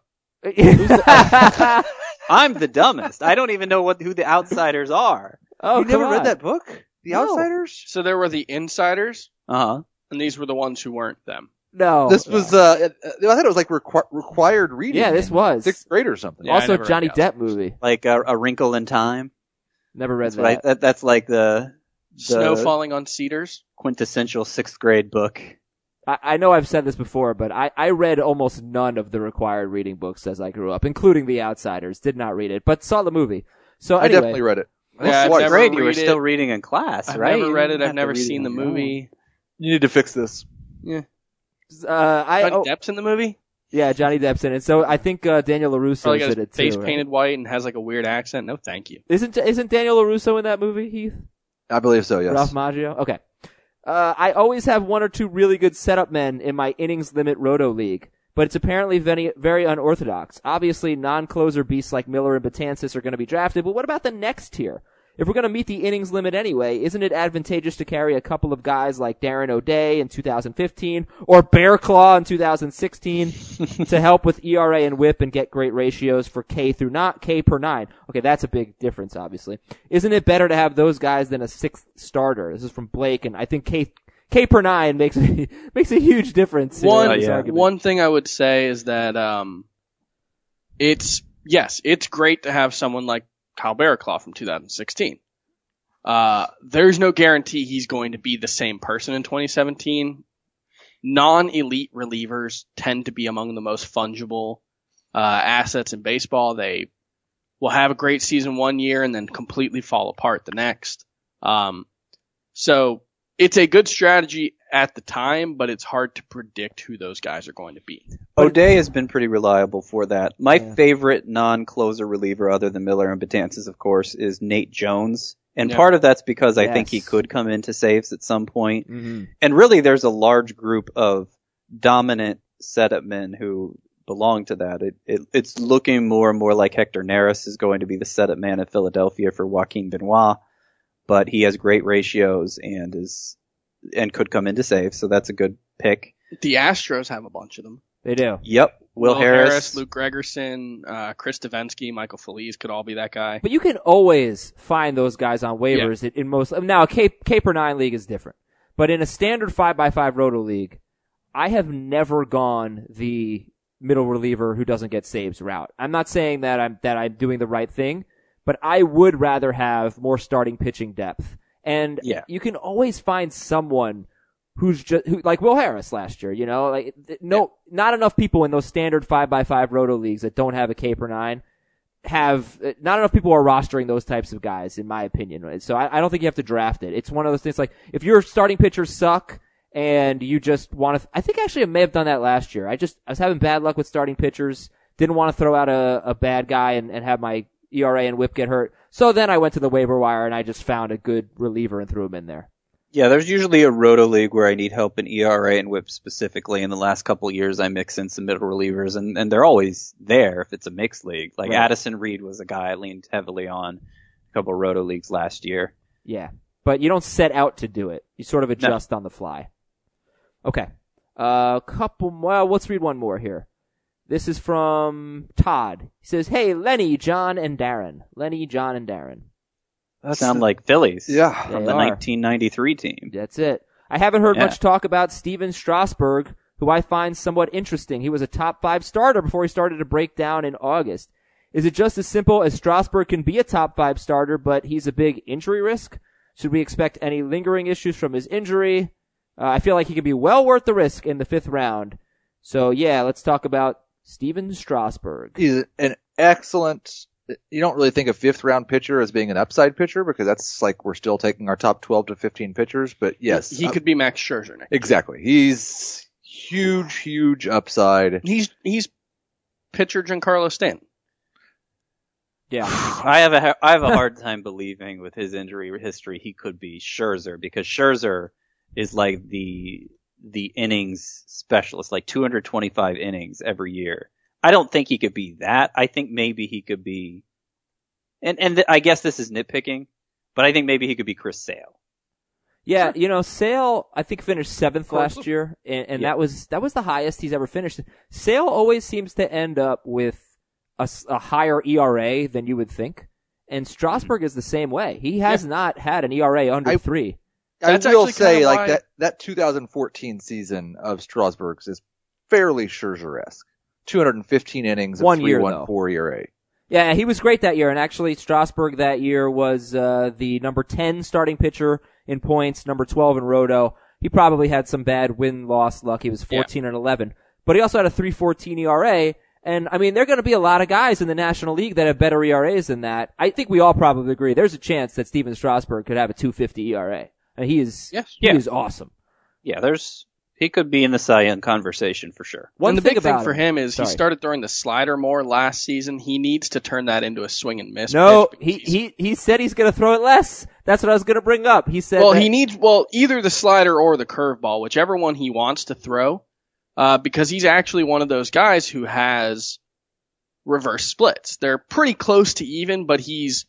I'm the dumbest. I don't even know what who the outsiders are. oh, you never come read on. that book? The No. Outsiders? So there were the insiders, Uh-huh. and these were the ones who weren't them. No. This was, uh, uh, I thought it was like requ- required reading. Yeah, this in was. sixth grade or something. Yeah, I also never a Johnny read the Depp movie. Like a, a Wrinkle in Time. Never read That's, what I, that. that, that's like the, Snow the falling on cedars. quintessential sixth grade book. I, I know I've said this before, but I, I read almost none of the required reading books as I grew up, including The Outsiders. Did not read it, but saw the movie. So I anyway, definitely read it. Yeah, I've Fourth never grade, you were read it. still reading in class, I've right? never You read didn't it. I've have to never read it seen the on your own. movie. You need to fix this. Yeah. uh, I Johnny oh, Depp's in the movie? yeah, Johnny Depp's in it. So I think uh, Daniel LaRusso Probably got did his it face too. right? painted white and has like a weird accent. No, thank you. Isn't isn't Daniel LaRusso in that movie, Heath? I believe so, yes. Ralph Macchio? Okay. Uh, I always have one or two really good setup men in my innings limit roto league, but it's apparently very, very unorthodox. Obviously, non-closer beasts like Miller and Betances are going to be drafted, but what about the next tier? if we're going to meet the innings limit anyway, isn't it advantageous to carry a couple of guys like Darren O'Day in two thousand fifteen or Bear Claw in two thousand sixteen to help with E R A and whip and get great ratios for K through not K per nine? Okay, that's a big difference, obviously. Isn't it better to have those guys than a sixth starter? This is from Blake, and I think K K per nine makes a, makes a huge difference. One, in this yeah. argument. one thing I would say is that um, it's yes, it's great to have someone like Kyle Barraclough from two thousand sixteen. Uh, there's no guarantee he's going to be the same person in twenty seventeen. Non-elite relievers tend to be among the most fungible uh, assets in baseball. They will have a great season one year and then completely fall apart the next. Um, so it's a good strategy at the time, but it's hard to predict who those guys are going to be. O'Day has been pretty reliable for that. My Yeah. favorite non-closer reliever, other than Miller and Betances, of course, is Nate Jones. And Yeah. part of that's because I Yes. think he could come into saves at some point. Mhm. And really, there's a large group of dominant setup men who belong to that. It, it It's looking more and more like Hector Neris is going to be the setup man in Philadelphia for Joaquin Benoit, but he has great ratios and is and could come into saves, so that's a good pick. The Astros have a bunch of them. They do. Yep, Will, Harris. Luke Gregerson, uh, Chris Davinsky, Michael Feliz could all be that guy. But you can always find those guys on waivers in, in most. Now, a K, K per nine league is different. But in a standard five by five roto league, I have never gone the middle reliever who doesn't get saves route. I'm not saying that I'm that I'm doing the right thing, but I would rather have more starting pitching depth. And Yeah. you can always find someone who's just who, like Will Harris last year. You know, like no, not enough people in those standard five by five roto leagues that don't have a K per nine have not enough people are rostering those types of guys, in my opinion. Right? So I, I don't think you have to draft it. It's one of those things like if your starting pitchers suck and you just want to. I think actually I may have done that last year. I just I was having bad luck with starting pitchers. Didn't want to throw out a, a bad guy and, and have my E R A and whip get hurt. So then I went to the waiver wire and I just found a good reliever and threw him in there. Yeah, there's usually a roto league where I need help in E R A and whip specifically. In the last couple of years, I mix in some middle relievers, and, and they're always there if it's a mixed league. Like Right. Addison Reed was a guy I leaned heavily on a couple of roto leagues last year. Yeah. But you don't set out to do it. You sort of adjust on the fly. Okay. A uh, couple, well, let's read one more here. This is from Todd. He says, hey, Lenny, John, and Darren. Lenny, John, and Darren. That sound like Phillies. Yeah. From They the are. nineteen ninety-three team. That's it. I haven't heard Yeah. much talk about Steven Strasburg, who I find somewhat interesting. He was a top five starter before he started to break down in August. Is it just as simple as Strasburg can be a top five starter, but he's a big injury risk? Should we expect any lingering issues from his injury? Uh, I feel like he could be well worth the risk in the fifth round. So yeah, let's talk about Steven Strasburg. He's an excellent. You don't really think of fifth round pitcher as being an upside pitcher because that's like we're still taking our top twelve to fifteen pitchers. But yes, He uh, could be Max Scherzer next. exactly. He's huge, huge upside. He's he's pitcher Giancarlo Stanton. Yeah. I have a I have a hard time believing with his injury history he could be Scherzer, because Scherzer is like the the innings specialist, like two hundred twenty-five innings every year. I don't think he could be that. I think maybe he could be, and and th- I guess this is nitpicking, but I think maybe he could be Chris Sale. Yeah, you know, Sale, I think finished seventh Close. last year, and, and Yeah. that was that was the highest he's ever finished. Sale always seems to end up with a, s- a higher E R A than you would think, and Strasburg is the same way. He has not had an E R A under I- three. I That's will actually say, kinda like why- that that two thousand fourteen season of Strasburg's is fairly Scherzer-esque. two hundred fifteen innings, One of year, three though. point one four E R A. Yeah, he was great that year, and actually Strasburg that year was uh, the number ten starting pitcher in points, number twelve in roto. He probably had some bad win-loss luck. He was fourteen and eleven, but he also had a three point one four E R A. And I mean, there are going to be a lot of guys in the National League that have better E R As than that. I think we all probably agree. There's a chance that Steven Strasburg could have a two point five zero E R A. And he is, Yes. he Yeah. is awesome. Yeah, there's he could be in the Cy Young conversation for sure. One and the thing big thing about for him is Sorry. he started throwing the slider more last season. He needs to turn that into a swing and miss. No, pitch he, because he's- he, he said he's going to throw it less. That's what I was going to bring up. He said Well, that- he needs well either the slider or the curveball, whichever one he wants to throw, uh, because he's actually one of those guys who has reverse splits. They're pretty close to even, but he's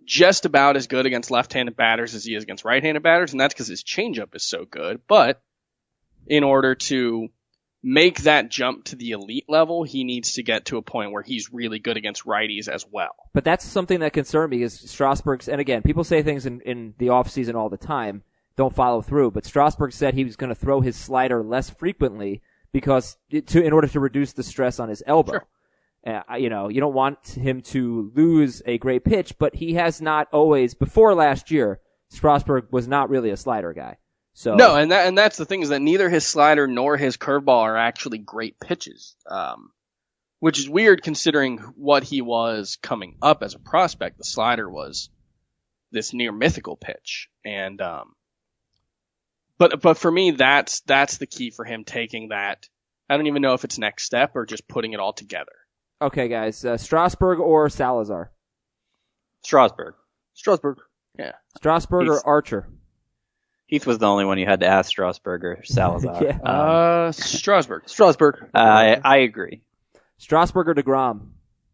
just about as good against left-handed batters as he is against right-handed batters, and that's because his changeup is so good. But in order to make that jump to the elite level, he needs to get to a point where he's really good against righties as well. But that's something that concerned me is Strasburg's, and again, people say things in, in the offseason all the time, don't follow through, but Strasburg said he was going to throw his slider less frequently because to, in order to reduce the stress on his elbow. Sure. Uh, you know, you don't want him to lose a great pitch, but he has not always, before last year, Strasburg was not really a slider guy. So No, and that and that's the thing is that neither his slider nor his curveball are actually great pitches, um, which is weird considering what he was coming up as a prospect. The slider was this near mythical pitch, and um, but but for me, that's that's the key for him taking that. I don't even know if it's next step or just putting it all together. Okay, guys, uh, Strasburg or Salazar? Strasburg. Strasburg. Yeah, Strasburg He's- or Archer? Heath was the only one you had to ask Strasburg or Salazar. Yeah. Um, uh, Strasburg. Strasburg. I I agree. Strasburg or DeGrom?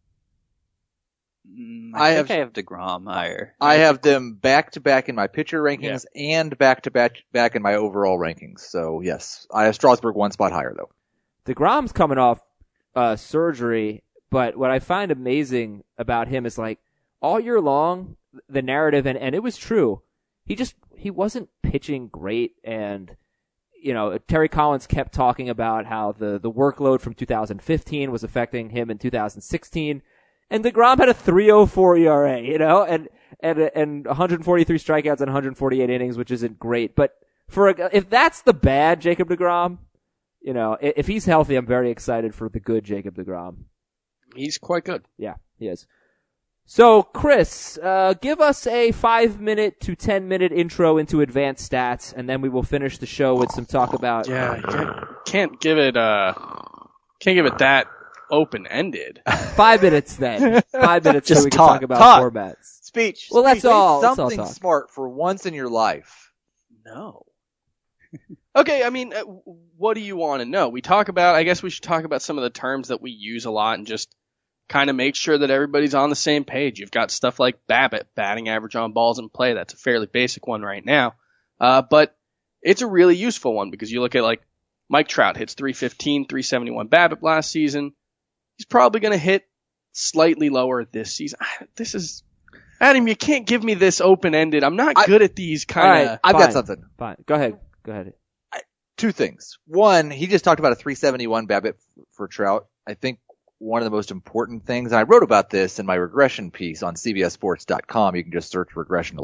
Mm, I I, have- think I have DeGrom higher. I have them back to back in my pitcher rankings and back to back back in my overall rankings. So yes, I have Strasburg one spot higher though. DeGrom's coming off uh, surgery, but what I find amazing about him is like all year long, the narrative, and, and it was true, he just, he wasn't pitching great, and, you know, Terry Collins kept talking about how the, the workload from two thousand fifteen was affecting him in two thousand sixteen, and DeGrom had a three oh four E R A, you know, and, and, and one hundred forty-three strikeouts and one hundred forty-eight innings, which isn't great, but for a, if that's the bad Jacob DeGrom, you know, i- if he's healthy, I'm very excited for the good Jacob DeGrom. He's quite good. Yeah, he is. So, Chris, uh, give us a five minute to ten minute intro into advanced stats, and then we will finish the show with some talk about. Yeah, you can't, can't give it uh, can't give it that open ended. Five minutes then. Five minutes so Just we can talk, talk about talk. formats. Speech. Well, that's Say all. That's all Something talk. smart for once in your life. No. Okay, I mean, uh, what do you want to know? We talk about, I guess we should talk about some of the terms that we use a lot and just kind of make sure that everybody's on the same page. You've got stuff like BABIP, batting average on balls in play. That's a fairly basic one right now. Uh, but it's a really useful one because you look at like Mike Trout hits three fifteen, three seventy-one BABIP last season. He's probably going to hit slightly lower this season. This is, Adam, you can't give me this open-ended. I'm not I- good at these All kind of. right. I've Fine. got something. Fine. Go ahead. Go ahead. Two things. One, he just talked about a three seventy-one BABIP for Trout. I think one of the most important things, and I wrote about this in my regression piece on C B S Sports dot com. You can just search regression.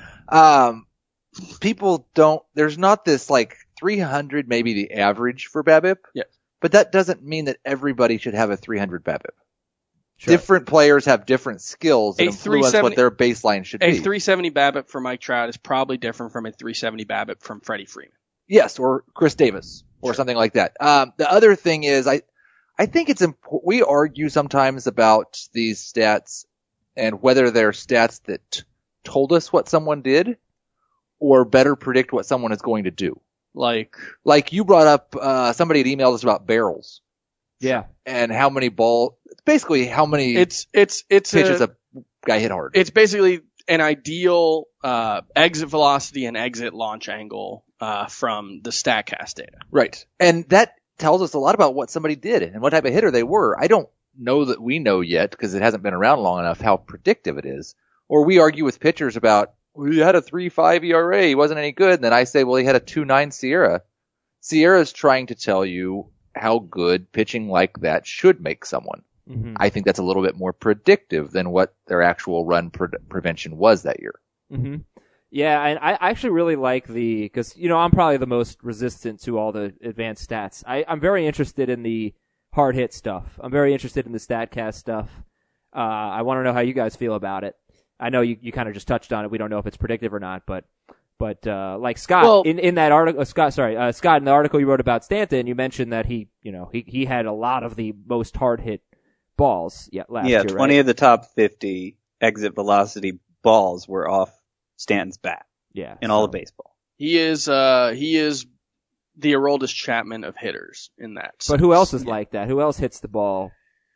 Um, people don't, there's not this like three hundred, maybe the average for BABIP. Yes. But that doesn't mean that everybody should have a three hundred BABIP. Sure. Different players have different skills that A influence three seventy what their baseline should A be. three seventy BABIP for Mike Trout is probably different from a three seventy BABIP from Freddie Freeman. Yes, or Chris Davis, or something like that. Um, the other thing is, I, I think it's important. We argue sometimes about these stats and whether they're stats that t- told us what someone did, or better predict what someone is going to do. Like, Like you brought up, uh, somebody had emailed us about barrels Yeah. and how many ball, basically how many it's it's it's pitches a, a guy hit hard. it's basically an ideal uh, exit velocity and exit launch angle uh, from the StatCast data. Right. And that tells us a lot about what somebody did and what type of hitter they were. I don't know that we know yet because it hasn't been around long enough how predictive it is. Or we argue with pitchers about, well, he had a three five E R A, he wasn't any good. And then I say, well, he had a two nine Sierra. Sierra's trying to tell you how good pitching like that should make someone. Mm-hmm. I think that's a little bit more predictive than what their actual run pre- prevention was that year. Mm-hmm. Yeah, and I actually really like the, because, you know, I'm probably the most resistant to all the advanced stats. I, I'm very interested in the hard hit stuff. I'm very interested in the StatCast stuff. Uh, I want to know how you guys feel about it. I know you, you kind of just touched on it. We don't know if it's predictive or not, but, but, uh, like Scott, Well- in, in that article, uh, Scott, sorry, uh, Scott, in the article you wrote about Stanton, you mentioned that he, you know, he, he had a lot of the most hard hit balls yeah, last yeah, year, twenty right? of the top fifty exit velocity balls were off Stanton's bat Yeah. in all so- of baseball. He is uh, he is the Aroldis Chapman of hitters in that. But who else sense. is like that? Who else hits the ball?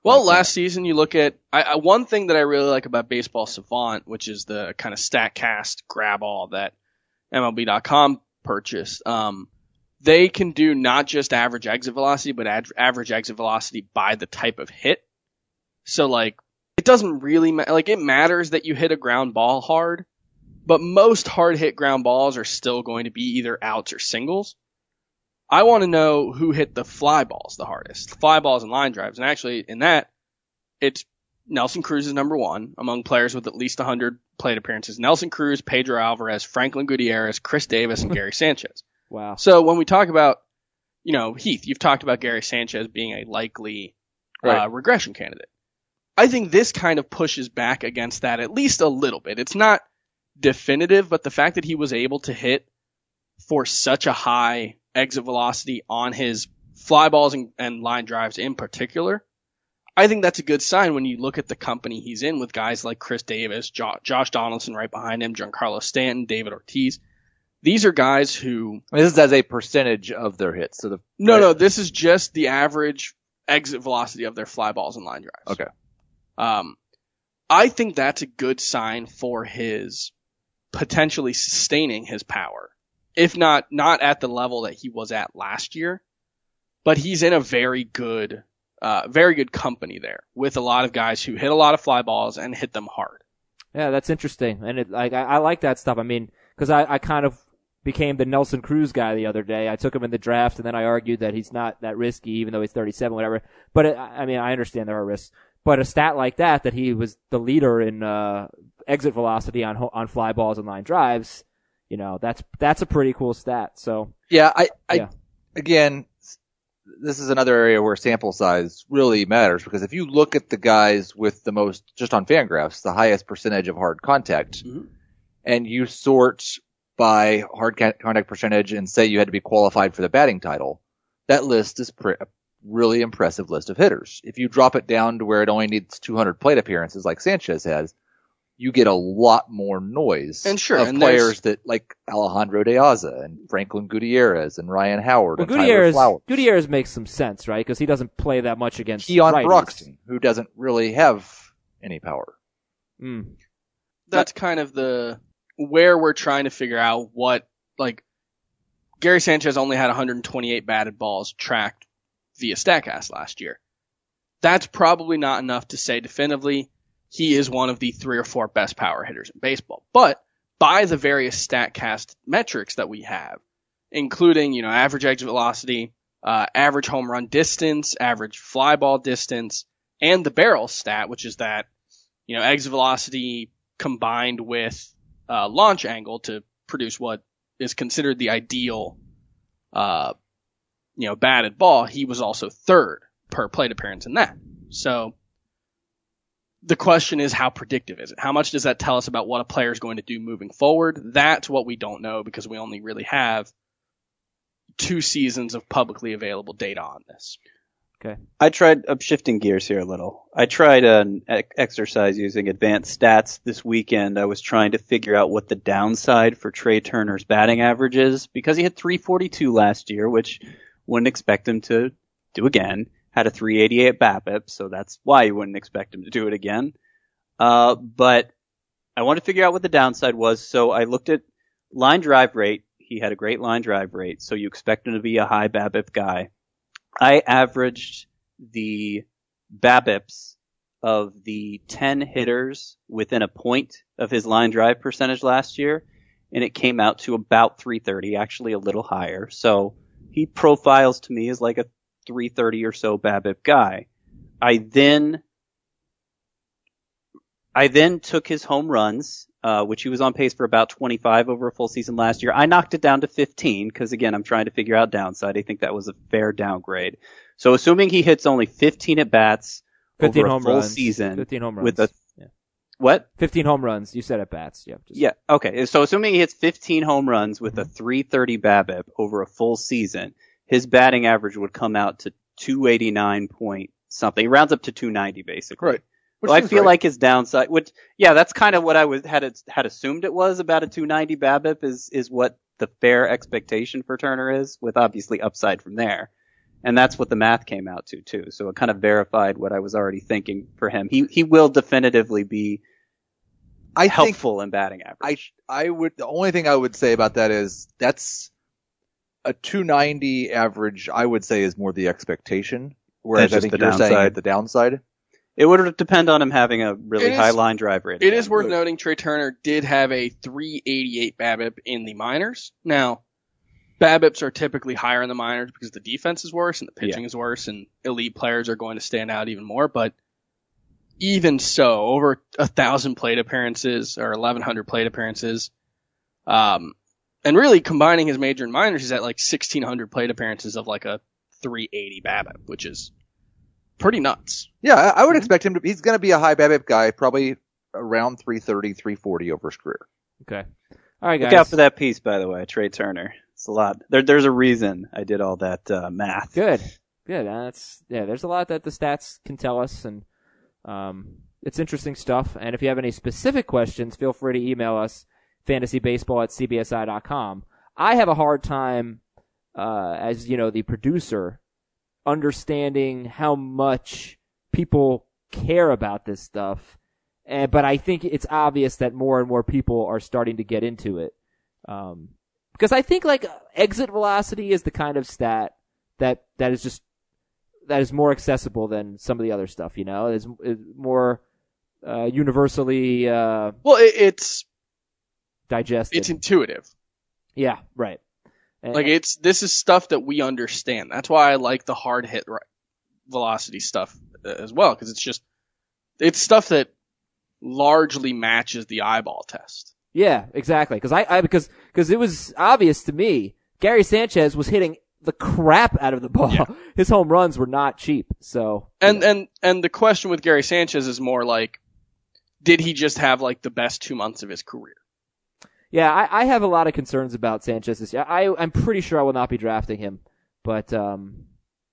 Well, like last season you look at I, I, one thing that I really like about Baseball Savant, which is the kind of StatCast grab all that M L B dot com purchased. Um, they can do not just average exit velocity, but ad- average exit velocity by the type of hit. So like, it doesn't really ma- like it matters that you hit a ground ball hard, but most hard hit ground balls are still going to be either outs or singles. I want to know who hit the fly balls the hardest, fly balls and line drives. And actually in that, it's Nelson Cruz is number one among players with at least one hundred plate appearances. Nelson Cruz, Pedro Alvarez, Franklin Gutierrez, Chris Davis, and Gary Sanchez. Wow. So when we talk about, you know, Heath, you've talked about Gary Sanchez being a likely uh, Right. regression candidate. I think this kind of pushes back against that at least a little bit. It's not definitive, but the fact that he was able to hit for such a high exit velocity on his fly balls and, and line drives in particular, I think that's a good sign when you look at the company he's in with guys like Chris Davis, jo- Josh Donaldson right behind him, Giancarlo Stanton, David Ortiz. These are guys who... I mean, this is as a percentage of their hits. So the No, right? no, this is just the average exit velocity of their fly balls and line drives. Okay. Um, I think that's a good sign for his potentially sustaining his power. If not, not at the level that he was at last year, but he's in a very good, uh, very good company there with a lot of guys who hit a lot of fly balls and hit them hard. Yeah, that's interesting, and it, like I, I like that stuff. I mean, because I, I kind of became the Nelson Cruz guy the other day. I took him in the draft, and then I argued that he's not that risky, even though he's thirty-seven, whatever. But it, I mean, I understand there are risks. But a stat like that, that he was the leader in uh, exit velocity on ho- on fly balls and line drives, you know, that's that's a pretty cool stat. So Yeah, I, I Yeah. again, this is another area where sample size really matters, because if you look at the guys with the most, just on Fangraphs, the highest percentage of hard contact, Mhm. and you sort by hard ca- contact percentage and say you had to be qualified for the batting title, that list is pre- a really impressive list of hitters. If you drop it down to where it only needs two hundred plate appearances like Sanchez has, you get a lot more noise And sure, of and players that like Alejandro De Aza and Franklin Gutierrez and Ryan Howard well, and Tyler Gutierrez Flowers. Gutierrez makes some sense, right? Because he doesn't play that much against Keon righties. Broxton, who doesn't really have any power. Mm. That's kind of the where we're trying to figure out what, like, Gary Sanchez only had one hundred twenty-eight batted balls tracked via StatCast last year. That's probably not enough to say definitively he is one of the three or four best power hitters in baseball. But by the various StatCast metrics that we have, including, you know, average exit velocity, uh, average home run distance, average fly ball distance, and the barrel stat, which is that, you know, exit velocity combined with uh, launch angle to produce what is considered the ideal, uh, you know, batted ball. He was also third per plate appearance in that. So the question is, how predictive is it? How much does that tell us about what a player is going to do moving forward? That's what we don't know, because we only really have two seasons of publicly available data on this. Okay. I tried, I'm shifting gears here a little. I tried an ec- exercise using advanced stats this weekend. I was trying to figure out what the downside for Trey Turner's batting average is, because he had three forty-two last year, which wouldn't expect him to do again. Had a three eighty-eight BABIP, so that's why you wouldn't expect him to do it again. Uh, but I wanted to figure out what the downside was, so I looked at line drive rate. He had a great line drive rate, so you expect him to be a high BABIP guy. I averaged the BABIPs of the ten hitters within a point of his line drive percentage last year, and it came out to about three thirty, actually a little higher. So he profiles to me as like a three thirty or so BABIP guy. I then I then took his home runs, uh, which he was on pace for about twenty-five over a full season last year. I knocked it down to fifteen because, again, I'm trying to figure out downside. I think that was a fair downgrade. So assuming he hits only fifteen at-bats fifteen over a home full runs. season fifteen home runs. with a yeah. what? fifteen home runs. You said at bats. Yeah. Just, Yeah, okay. So assuming he hits fifteen home runs with a three thirty BABIP over a full season, his batting average would come out to two eighty-nine point something. He rounds up to two ninety basically. Right. Which So I seems feel right. like his downside, which, yeah, that's kind of what I was had it, had assumed it was, about a two ninety BABIP is is what the fair expectation for Turner is, with obviously upside from there. And that's what the math came out to too. So it kind of verified what I was already thinking for him. He he will definitively be I helpful in batting I average. I would the only thing I would say about that is that's a two ninety average. I would say is more the expectation, whereas That's I just think the you're saying downside. at the downside. It would depend on him having a really It is- high line drive rating. It is worth noting Trey Turner did have a three eighty-eight BABIP in the minors. Now, BABIPs are typically higher in the minors because the defense is worse and the pitching Yeah. is worse and elite players are going to stand out even more. But even so, over a thousand plate appearances or eleven hundred plate appearances, um, and really combining his major and minors, he's at like sixteen hundred plate appearances of like a three eighty BABIP, which is pretty nuts. Yeah, I, I would expect him to. He's going to be a high BABIP guy, probably around three thirty, three forty over his career. Okay. All right, guys. Look out for that piece, by the way, Trey Turner. It's a lot. There, there's a reason I did all that uh, math. Good. Good. Uh, That's yeah. There's a lot that the stats can tell us, and um, it's interesting stuff. And if you have any specific questions, feel free to email us fantasybaseball at c b s i dot com. I have a hard time, uh, as you know, the producer, understanding how much people care about this stuff. And but I think it's obvious that more and more people are starting to get into it. Um, because I think like exit velocity is the kind of stat that that is just that is more accessible than some of the other stuff. You know, is is more uh, universally uh, Well, it, it's digested. it's intuitive. yeah, right. And- Like it's this is stuff that we understand. That's why I like the hard hit ri- velocity stuff uh, as well, because it's just it's stuff that largely matches the eyeball test. Yeah, exactly. Because I, I because because it was obvious to me, Gary Sanchez was hitting the crap out of the ball. Yeah. His home runs were not cheap. So And and and the question with Gary Sanchez is more like, did he just have like the best two months of his career? yeah, I, I have a lot of concerns about Sanchez this year. I I'm pretty sure I will not be drafting him, but um,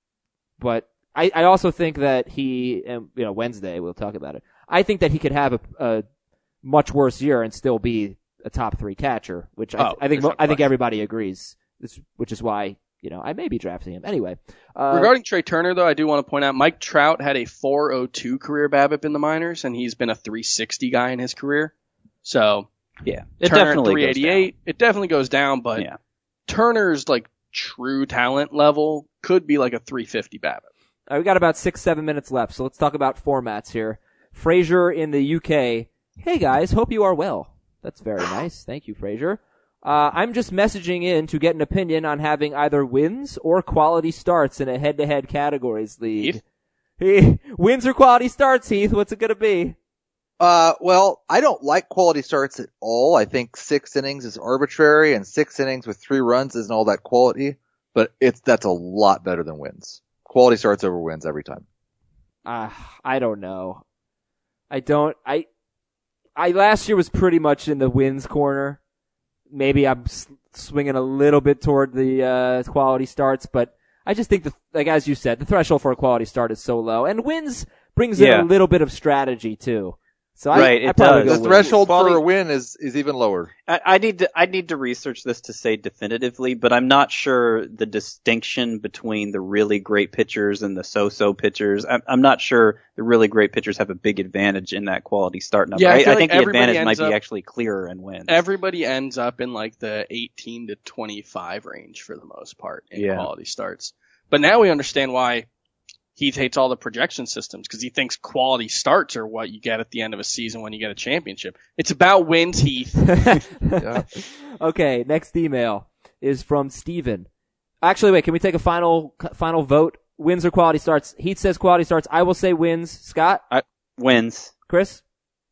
but I I also think that he and you know Wednesday we'll talk about it. I think that he could have a, a much worse year and still be a top three catcher, which I, Oh, I think there's no I think question. everybody agrees. This, which is why you know I may be drafting him anyway. Uh, Regarding Trey Turner, though, I do want to point out Mike Trout had a four oh two career BABIP in the minors, and he's been a three sixty guy in his career. So Yeah, it Turner definitely three eighty-eight, it definitely goes down, goes but down. Yeah. Turner's like true talent level could be like a three fifty BABIP. Uh, we got about six, seven minutes left, so let's talk about formats here. Frazier in the U K. Hey guys, hope you are well. That's very nice. Thank you, Frazier. Uh, I'm just messaging in to get an opinion on having either wins or quality starts in a head-to-head categories league. Heath? He, wins or quality starts, Heath? What's it gonna be? Uh, well, I don't like quality starts at all. I think six innings is arbitrary, and six innings with three runs isn't all that quality. But it's that's a lot better than wins. Quality starts over wins every time. Uh, I don't know. I don't, I, I last year was pretty much in the wins corner. Maybe I'm s- swinging a little bit toward the, uh, quality starts, but I just think the, like as you said, the threshold for a quality start is so low. And wins brings in Yeah. a little bit of strategy too. So I, Right, I it probably does. go The wins. threshold Quality- for a win is is even lower. I, I need to I need to research this to say definitively, but I'm not sure the distinction between the really great pitchers and the so-so pitchers. I'm, I'm not sure the really great pitchers have a big advantage in that quality start number. Yeah, I I, feel I like think the everybody advantage might ends be up- actually clearer in wins. Everybody ends up in like the eighteen to twenty-five range for the most part in Yeah. quality starts. But now we understand why Heath hates all the projection systems, because he thinks quality starts are what you get at the end of a season when you get a championship. It's about wins, Heath. Yeah. Okay, next email is from Steven. Actually, wait, can we take a final final vote? Wins or quality starts? Heath says quality starts. I will say wins. Scott? Wins. Chris?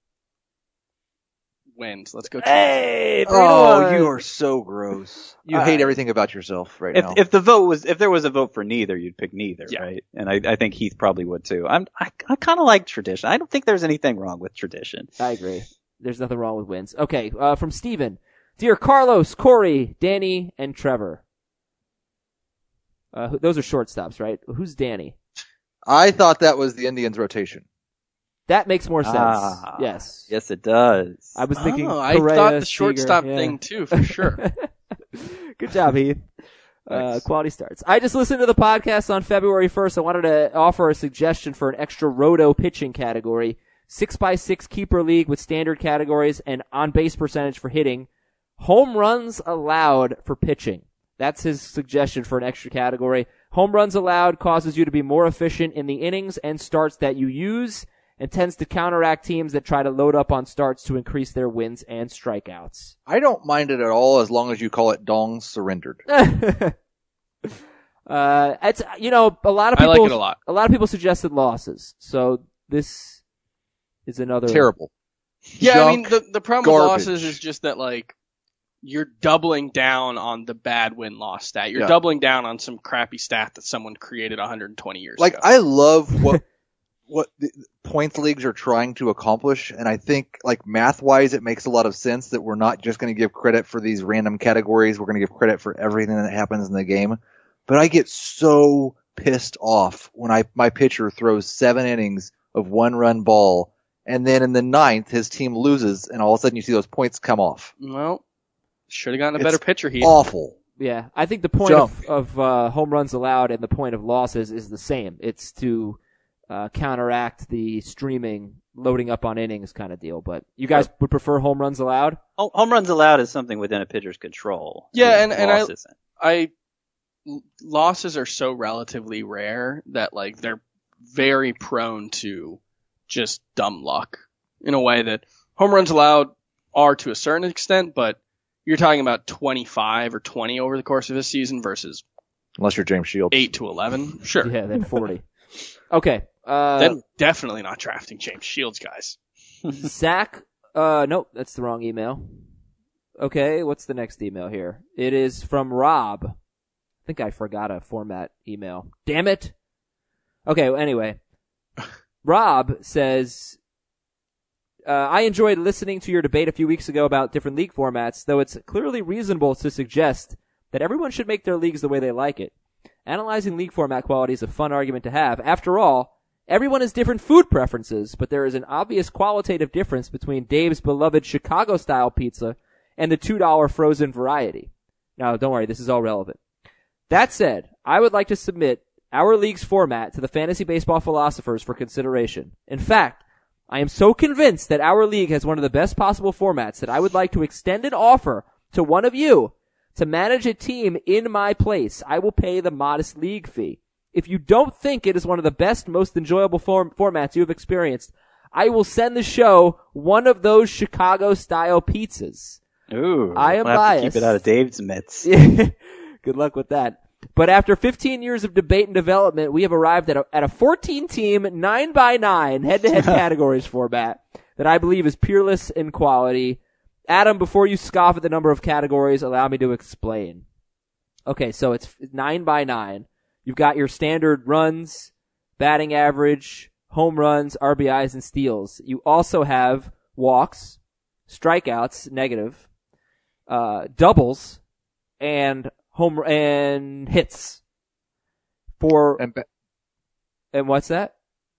Wins. Let's go. Hey! three to Oh, one. you are so gross. You Uh, hate everything about yourself right If now. if the vote was if there was a vote for neither, you'd pick neither, Yeah. right? And I, I think Heath probably would too. I'm I, I kind of like tradition. I don't think there's anything wrong with tradition. I agree. There's nothing wrong with wins. Okay, uh, from Steven. Dear Carlos, Corey, Danny, and Trevor. Uh, who- those are shortstops, right? Who's Danny? I thought that was the Indians' rotation. That makes more sense. Ah, yes. Yes, it does. I was thinking Oh, I Correa, thought the Seager, shortstop yeah. thing too, for sure. Good job, Heath. Uh, Thanks. quality starts. I just listened to the podcast on February first. I wanted to offer a suggestion for an extra roto pitching category. Six by six keeper league with standard categories and on base percentage for hitting. Home runs allowed for pitching. That's his suggestion for an extra category. Home runs allowed causes you to be more efficient in the innings and starts that you use and tends to counteract teams that try to load up on starts to increase their wins and strikeouts. I don't mind it at all as long as you call it dong surrendered. uh, it's, you know, a lot of I people, like it a lot. a lot of people suggested losses. So this is another. Terrible. Yeah, I mean, Junk the, the problem with garbage. losses is just that, like, you're doubling down on the bad win-loss stat. You're Yeah. doubling down on some crappy stat that someone created one hundred twenty years Like, ago. I love what what the points leagues are trying to accomplish, and I think, like, math-wise, it makes a lot of sense that we're not just going to give credit for these random categories. We're going to give credit for everything that happens in the game. But I get so pissed off when I my pitcher throws seven innings of one-run ball, and then in the ninth, his team loses, and all of a sudden you see those points come off. Well, should have gotten a It's better pitcher here. Awful. Yeah, I think the point Junk. of, of uh, home runs allowed and the point of losses is the same. It's to uh, counteract the streaming, loading up on innings kind of deal. But you guys would prefer home runs allowed? Ho- Home runs allowed is something within a pitcher's control. Yeah, and- and I- Loss isn't. I losses are so relatively rare that, like, they're very prone to just dumb luck in a way that home runs allowed are to a certain extent, but you're talking about twenty-five or twenty over the course of a season versus Unless you're James Shields. eight to eleven. Sure. Yeah, then forty. Okay. Uh, Then definitely not drafting James Shields, guys. Zach, uh, nope, that's the wrong email. Okay, what's the next email here? It is from Rob. I think I forgot a format email. Damn it. Okay, well, anyway. Rob says, uh, I enjoyed listening to your debate a few weeks ago about different league formats, though it's clearly reasonable to suggest that everyone should make their leagues the way they like it. Analyzing league format quality is a fun argument to have. After all, everyone has different food preferences, but there is an obvious qualitative difference between Dave's beloved Chicago-style pizza and the two dollar frozen variety. Now, don't worry, this is all relevant. That said, I would like to submit our league's format to the fantasy baseball philosophers for consideration. In fact, I am so convinced that our league has one of the best possible formats that I would like to extend an offer to one of you to manage a team in my place. I will pay the modest league fee. If you don't think it is one of the best, most enjoyable form- formats you have experienced, I will send the show one of those Chicago-style pizzas. Ooh, I am we'll have to biased. keep it out of Dave's mitts. Good luck with that. But after fifteen years of debate and development, we have arrived at a, at a fourteen-team, nine by nine head-to-head categories format that I believe is peerless in quality. Adam, before you scoff at the number of categories, allow me to explain. Okay, so it's nine by nine. You've got your standard runs, batting average, home runs, R B Is, and steals. You also have walks, strikeouts, negative, uh, doubles, and home and hits. For And ba- and what's that?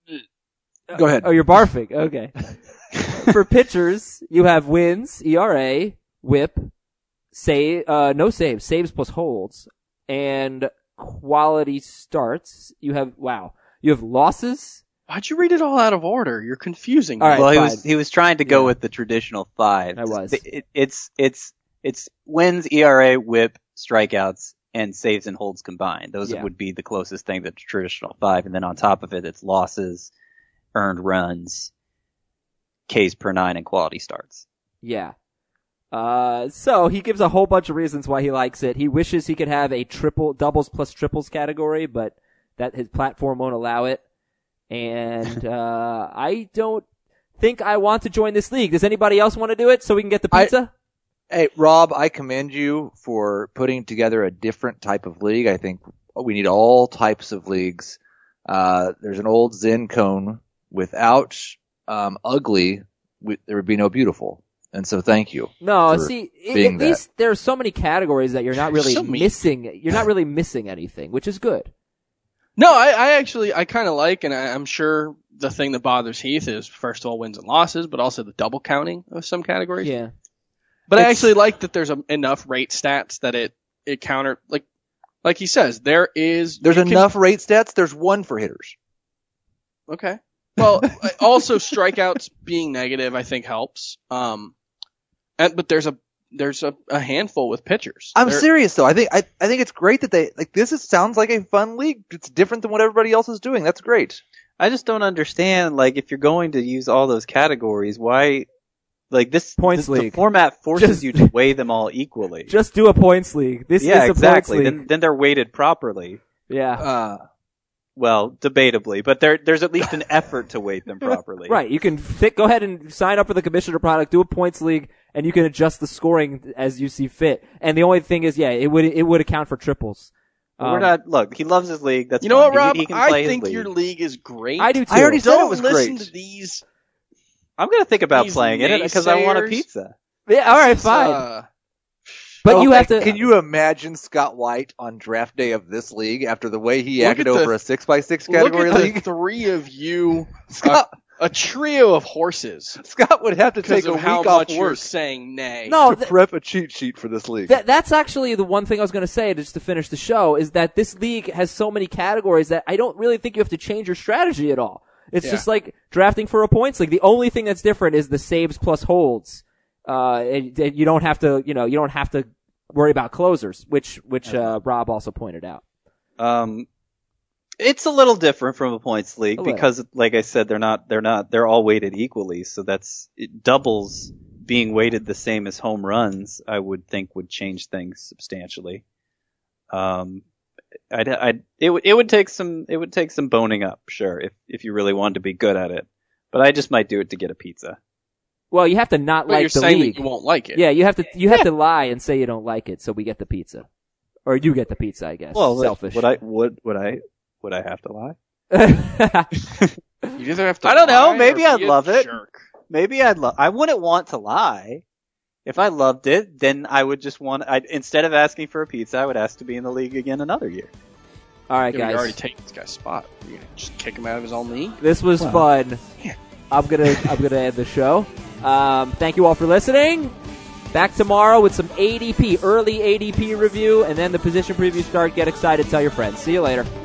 Go ahead. Oh, you're barfing. Okay. For pitchers, you have wins, E R A, whip, save, uh, no saves, saves plus holds, and quality starts. You have, wow, you have losses. Why'd you read it all out of order? You're confusing All me. right, well, he fine. was he was trying to go Yeah. with the traditional five. I was. It, it's it's it's wins, E R A, whip, strikeouts, and saves and holds combined. Those Yeah. would be the closest thing to the traditional five. And then on top of it, it's losses, earned runs, Ks per nine, and quality starts. Yeah. Uh, so he gives a whole bunch of reasons why he likes it. He wishes he could have a triple, doubles plus triples category, but that his platform won't allow it. And, uh, I don't think I want to join this league. Does anybody else want to do it so we can get the I- pizza? Hey, Rob, I commend you for putting together a different type of league. I think we need all types of leagues. Uh, there's an old Zen cone. Without um, ugly, we, there would be no beautiful. And so thank you. No, for see, i- being at that. least there are so many categories that you're not really So mean. missing. You're not really missing anything, which is good. No, I, I actually, I kind of like, and I, I'm sure the thing that bothers Heath is, first of all, wins and losses, but also the double counting of some categories. Yeah. But I It's- actually like that there's a, enough rate stats that it, it counter, like, like he says, there is There's you can- enough rate stats. There's one for hitters. Okay. Well, also strikeouts being negative, I think helps. Um, and, but there's a there's a, a handful with pitchers. I'm There- serious though. I think I, I think it's great that they like this. Is, sounds like a fun league. It's different than what everybody else is doing. That's great. I just don't understand, like, if you're going to use all those categories, why, like, this, Points this league. the format forces Just- you to weigh them all equally. Just do a points league. This yeah, is a exactly. points league. Then, then they're weighted properly. yeah. Uh, Well, debatably, but there, there's at least an effort to weight them properly. Right. You can fit, go ahead and sign up for the commissioner product, do a points league, and you can adjust the scoring as you see fit. And the only thing is, yeah, it would, it would account for triples. We're Um, not, look, he loves his league. That's You know what, fine. He- Rob? He, can play I think his your league. league is great. I do too. I already said Don't it was listen great. to these. I'm going to think about These playing it because I want a naysayers. pizza. Yeah, alright, fine. Uh, but you okay, have to, Can you imagine Scott White on draft day of this league after the way he Look acted at the- over a six by six look category at the league? three of you, a, Scott a trio of horses, Scott would have to because take a of week how off much you're work saying nay. no, to th- prep a cheat sheet for this league. That, that's actually the one thing I was going to say, just to finish the show, is that this league has so many categories that I don't really think you have to change your strategy at all. It's Yeah. just like drafting for a points league. The only thing that's different is the saves plus holds. Uh, and, and you don't have to, you know, you don't have to worry about closers, which, which, uh, Rob also pointed out. Um, it's a little different from a points league A little. because, like I said, they're not, they're not, they're all weighted equally. So that's, it doubles being weighted the same as home runs, I would think would change things substantially. Um, I'd, I'd, it would, it would take some, it would take some boning up, sure, if, if you really wanted to be good at it. But I just might do it to get a pizza. Well, you have to not but like you're the saying league. that you won't like it. Yeah, you have to, you have to lie and say you don't like it so we get the pizza. Or you get the pizza, I guess. Well, selfish. would I, would, would I, would I have to lie? You either have to. I don't know, lie maybe or I'd be a love it. jerk. Maybe I'd love. I wouldn't want to lie. If I loved it, then I would just want. I'd, instead of asking for a pizza, I would ask to be in the league again another year. All right, Yeah, but you already guys. take this guy's spot. You're gonna just kick him out of his own league. This was fun. I'm gonna I'm gonna end the show. Um, thank you all for listening. Back tomorrow with some A D P, early A D P review, and then the position preview start. Get excited, tell your friends. See you later.